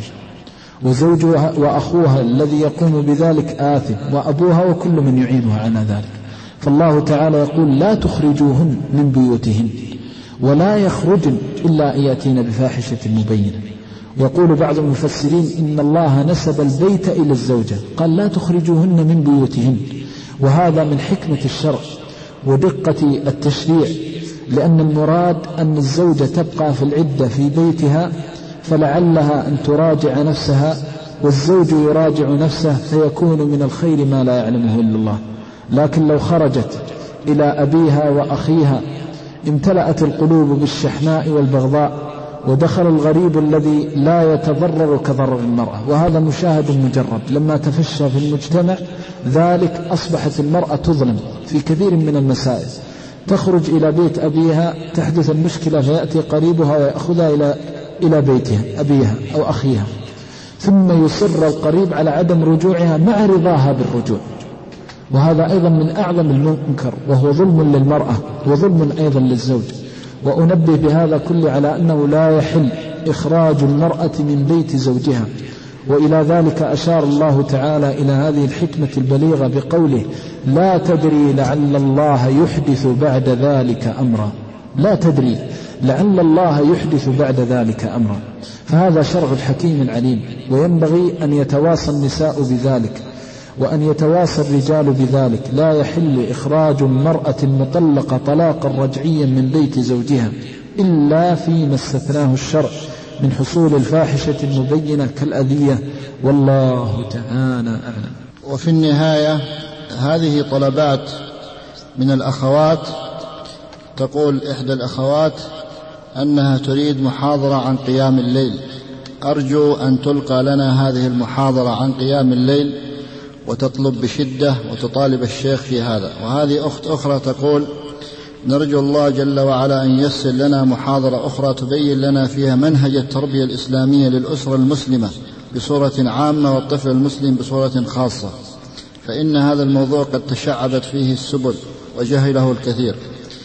وزوجها وأخوها الذي يقوم بذلك آثم، وأبوها وكل من يعينها على ذلك. فالله تعالى يقول: لا تخرجوهن من بيوتهن ولا يخرجن إلا أن يأتين بفاحشة مبينة. يقول بعض المفسرين إن الله نسب البيت إلى الزوجة، قال: لا تخرجوهن من بيوتهن، وهذا من حكمة الشرع ودقة التشريع، لأن المراد أن الزوجة تبقى في العدة في بيتها فلعلها أن تراجع نفسها، والزوج يراجع نفسه، فيكون من الخير ما لا يعلمه إلا الله. لكن لو خرجت إلى أبيها وأخيها امتلأت القلوب بالشحناء والبغضاء، ودخل الغريب الذي لا يتضرر كضرر المرأة، وهذا مشاهد مجرب. لما تفشى في المجتمع ذلك أصبحت المرأة تظلم في كثير من المسائل، تخرج إلى بيت أبيها تحدث المشكلة فيأتي قريبها ويأخذها إلى إلى بيتها أبيها أو أخيها، ثم يصر القريب على عدم رجوعها مع رضاها بالرجوع، وهذا أيضا من أعظم المنكر، وهو ظلم للمرأة وظلم أيضا للزوج. وأنبه بهذا كله على أنه لا يحل إخراج المرأة من بيت زوجها، وإلى ذلك أشار الله تعالى إلى هذه الحكمة البليغة بقوله: لا تدري لعل الله يحدث بعد ذلك أمرا. لا تدري لعل الله يحدث بعد ذلك أمرا. فهذا شرع الحكيم العليم، وينبغي أن يتواصى النساء بذلك وأن يتواصى الرجال بذلك. لا يحل إخراج المرأة المطلقة طلاقا رجعيا من بيت زوجها إلا فيما استثناه الشرع من حصول الفاحشة المبينة كالأذية، والله تعالى أعلم. وفي النهاية هذه طلبات من الأخوات. تقول إحدى الأخوات أنها تريد محاضرة عن قيام الليل، أرجو أن تلقى لنا هذه المحاضرة عن قيام الليل، وتطلب بشدة وتطالب الشيخ في هذا. وهذه أخت أخرى تقول: نرجو الله جل وعلا أن ييسر لنا محاضرة أخرى تبين لنا فيها منهج التربية الإسلامية للأسرة المسلمة بصورة عامة والطفل المسلم بصورة خاصة، فإن هذا الموضوع قد تشعبت فيه السبل وجهله الكثير.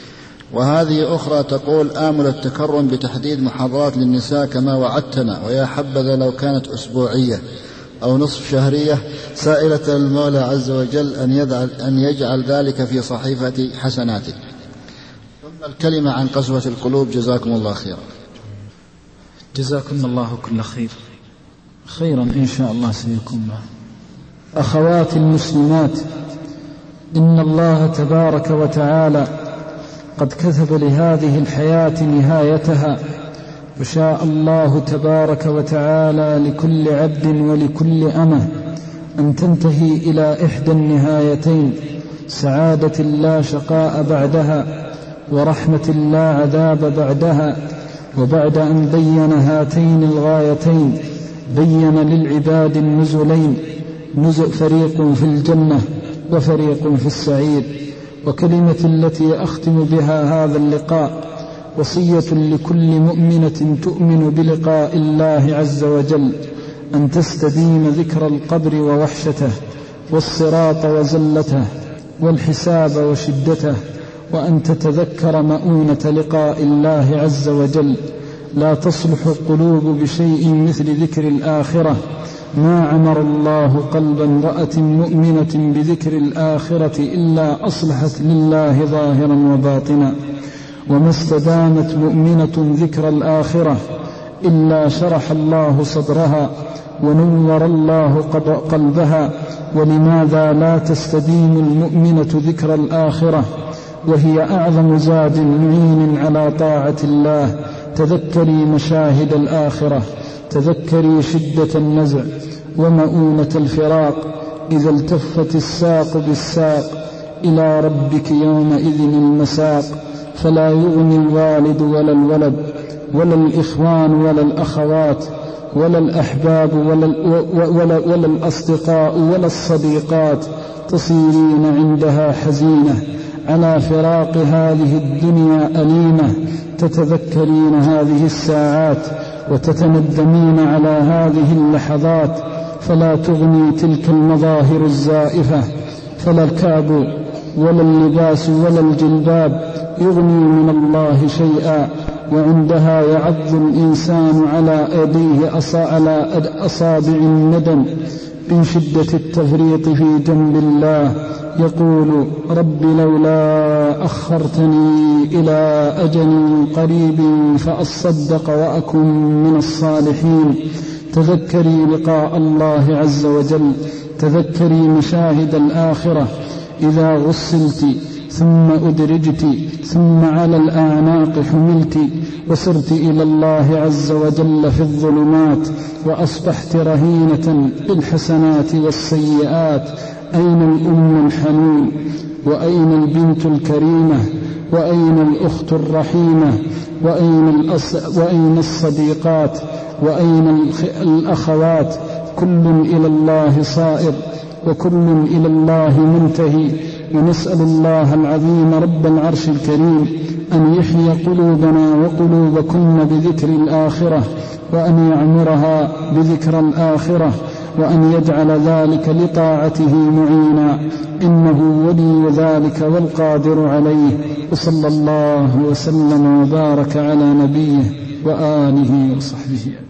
وهذه أخرى تقول: آمل التكرم بتحديد محاضرات للنساء كما وعدتنا، ويا حبذا لو كانت أسبوعية أو نصف شهرية، سائلة المولى عز وجل أن يجعل, أن يجعل ذلك في صحيفة حسناته. ثم الكلمة عن قسوة القلوب. جزاكم الله خيرا. جزاكم الله كل خير. خيرا إن شاء الله سيكون معه. أخواتي المسلمات، إن الله تبارك وتعالى قد كتب لهذه الحياة نهايتها وشاء الله تبارك وتعالى لكل عبد ولكل أمة أن تنتهي إلى إحدى النهايتين: سعادة لا شقاء بعدها، ورحمة لا عذاب بعدها. وبعد أن بين هاتين الغايتين بين للعباد النزلين: نزل فريق في الجنة وفريق في السعير. وكلمة التي أختم بها هذا اللقاء وصية لكل مؤمنة تؤمن بلقاء الله عز وجل: أن تستديم ذكر القبر ووحشته، والصراط وزلته، والحساب وشدته، وأن تتذكر مؤونة لقاء الله عز وجل. لا تصلح القلوب بشيء مثل ذكر الآخرة. ما عمر الله قلب امرأة مؤمنة بذكر الآخرة إلا أصلحت لله ظاهرا وباطنا، وما استدامت مؤمنة ذكر الآخرة إلا شرح الله صدرها ونور الله قلبها. ولماذا لا تستديم المؤمنة ذكر الآخرة وهي أعظم زاد معين على طاعة الله؟ تذكري مشاهد الآخرة، تذكري شدة النزع ومؤونة الفراق، إذا التفت الساق بالساق، إلى ربك يومئذ المساق. فلا يغني الوالد ولا الولد ولا الإخوان ولا الأخوات ولا الأحباب ولا, ولا, ولا الأصدقاء ولا الصديقات، تصيرين عندها حزينة على فراق هذه الدنيا أليمة، تتذكرين هذه الساعات وتتندمين على هذه اللحظات. فلا تغني تلك المظاهر الزائفة، فلا الكعب ولا اللباس ولا الجلباب يغني من الله شيئا، وعندها يعض الإنسان على أيديه على أصابع الندم من شدة التفريط في جنب الله، يقول: رب لولا أخرتني إلى أجل قريب فأصدق وأكن من الصالحين. تذكري لقاء الله عز وجل، تذكري مشاهد الآخرة. إذا غسلت ثم أدرجت ثم على الأعناق حملت، وسرت إلى الله عز وجل في الظلمات، وأصبحت رهينة بالحسنات والسيئات. أين الأم الحنون؟ وأين البنت الكريمة؟ وأين الأخت الرحيمة؟ وأين, الأص... وأين الصديقات؟ وأين الأخوات؟ كل إلى الله صائر وكل إلى الله منتهي. ونسأل الله العظيم رب العرش الكريم أن يحيي قلوبنا وقلوبكم بذكر الآخرة، وأن يعمرها بذكر الآخرة، وأن يجعل ذلك لطاعته معينا، إنه ولي ذلك والقادر عليه. وصلى الله وسلم وبارك على نبيه وآله وصحبه.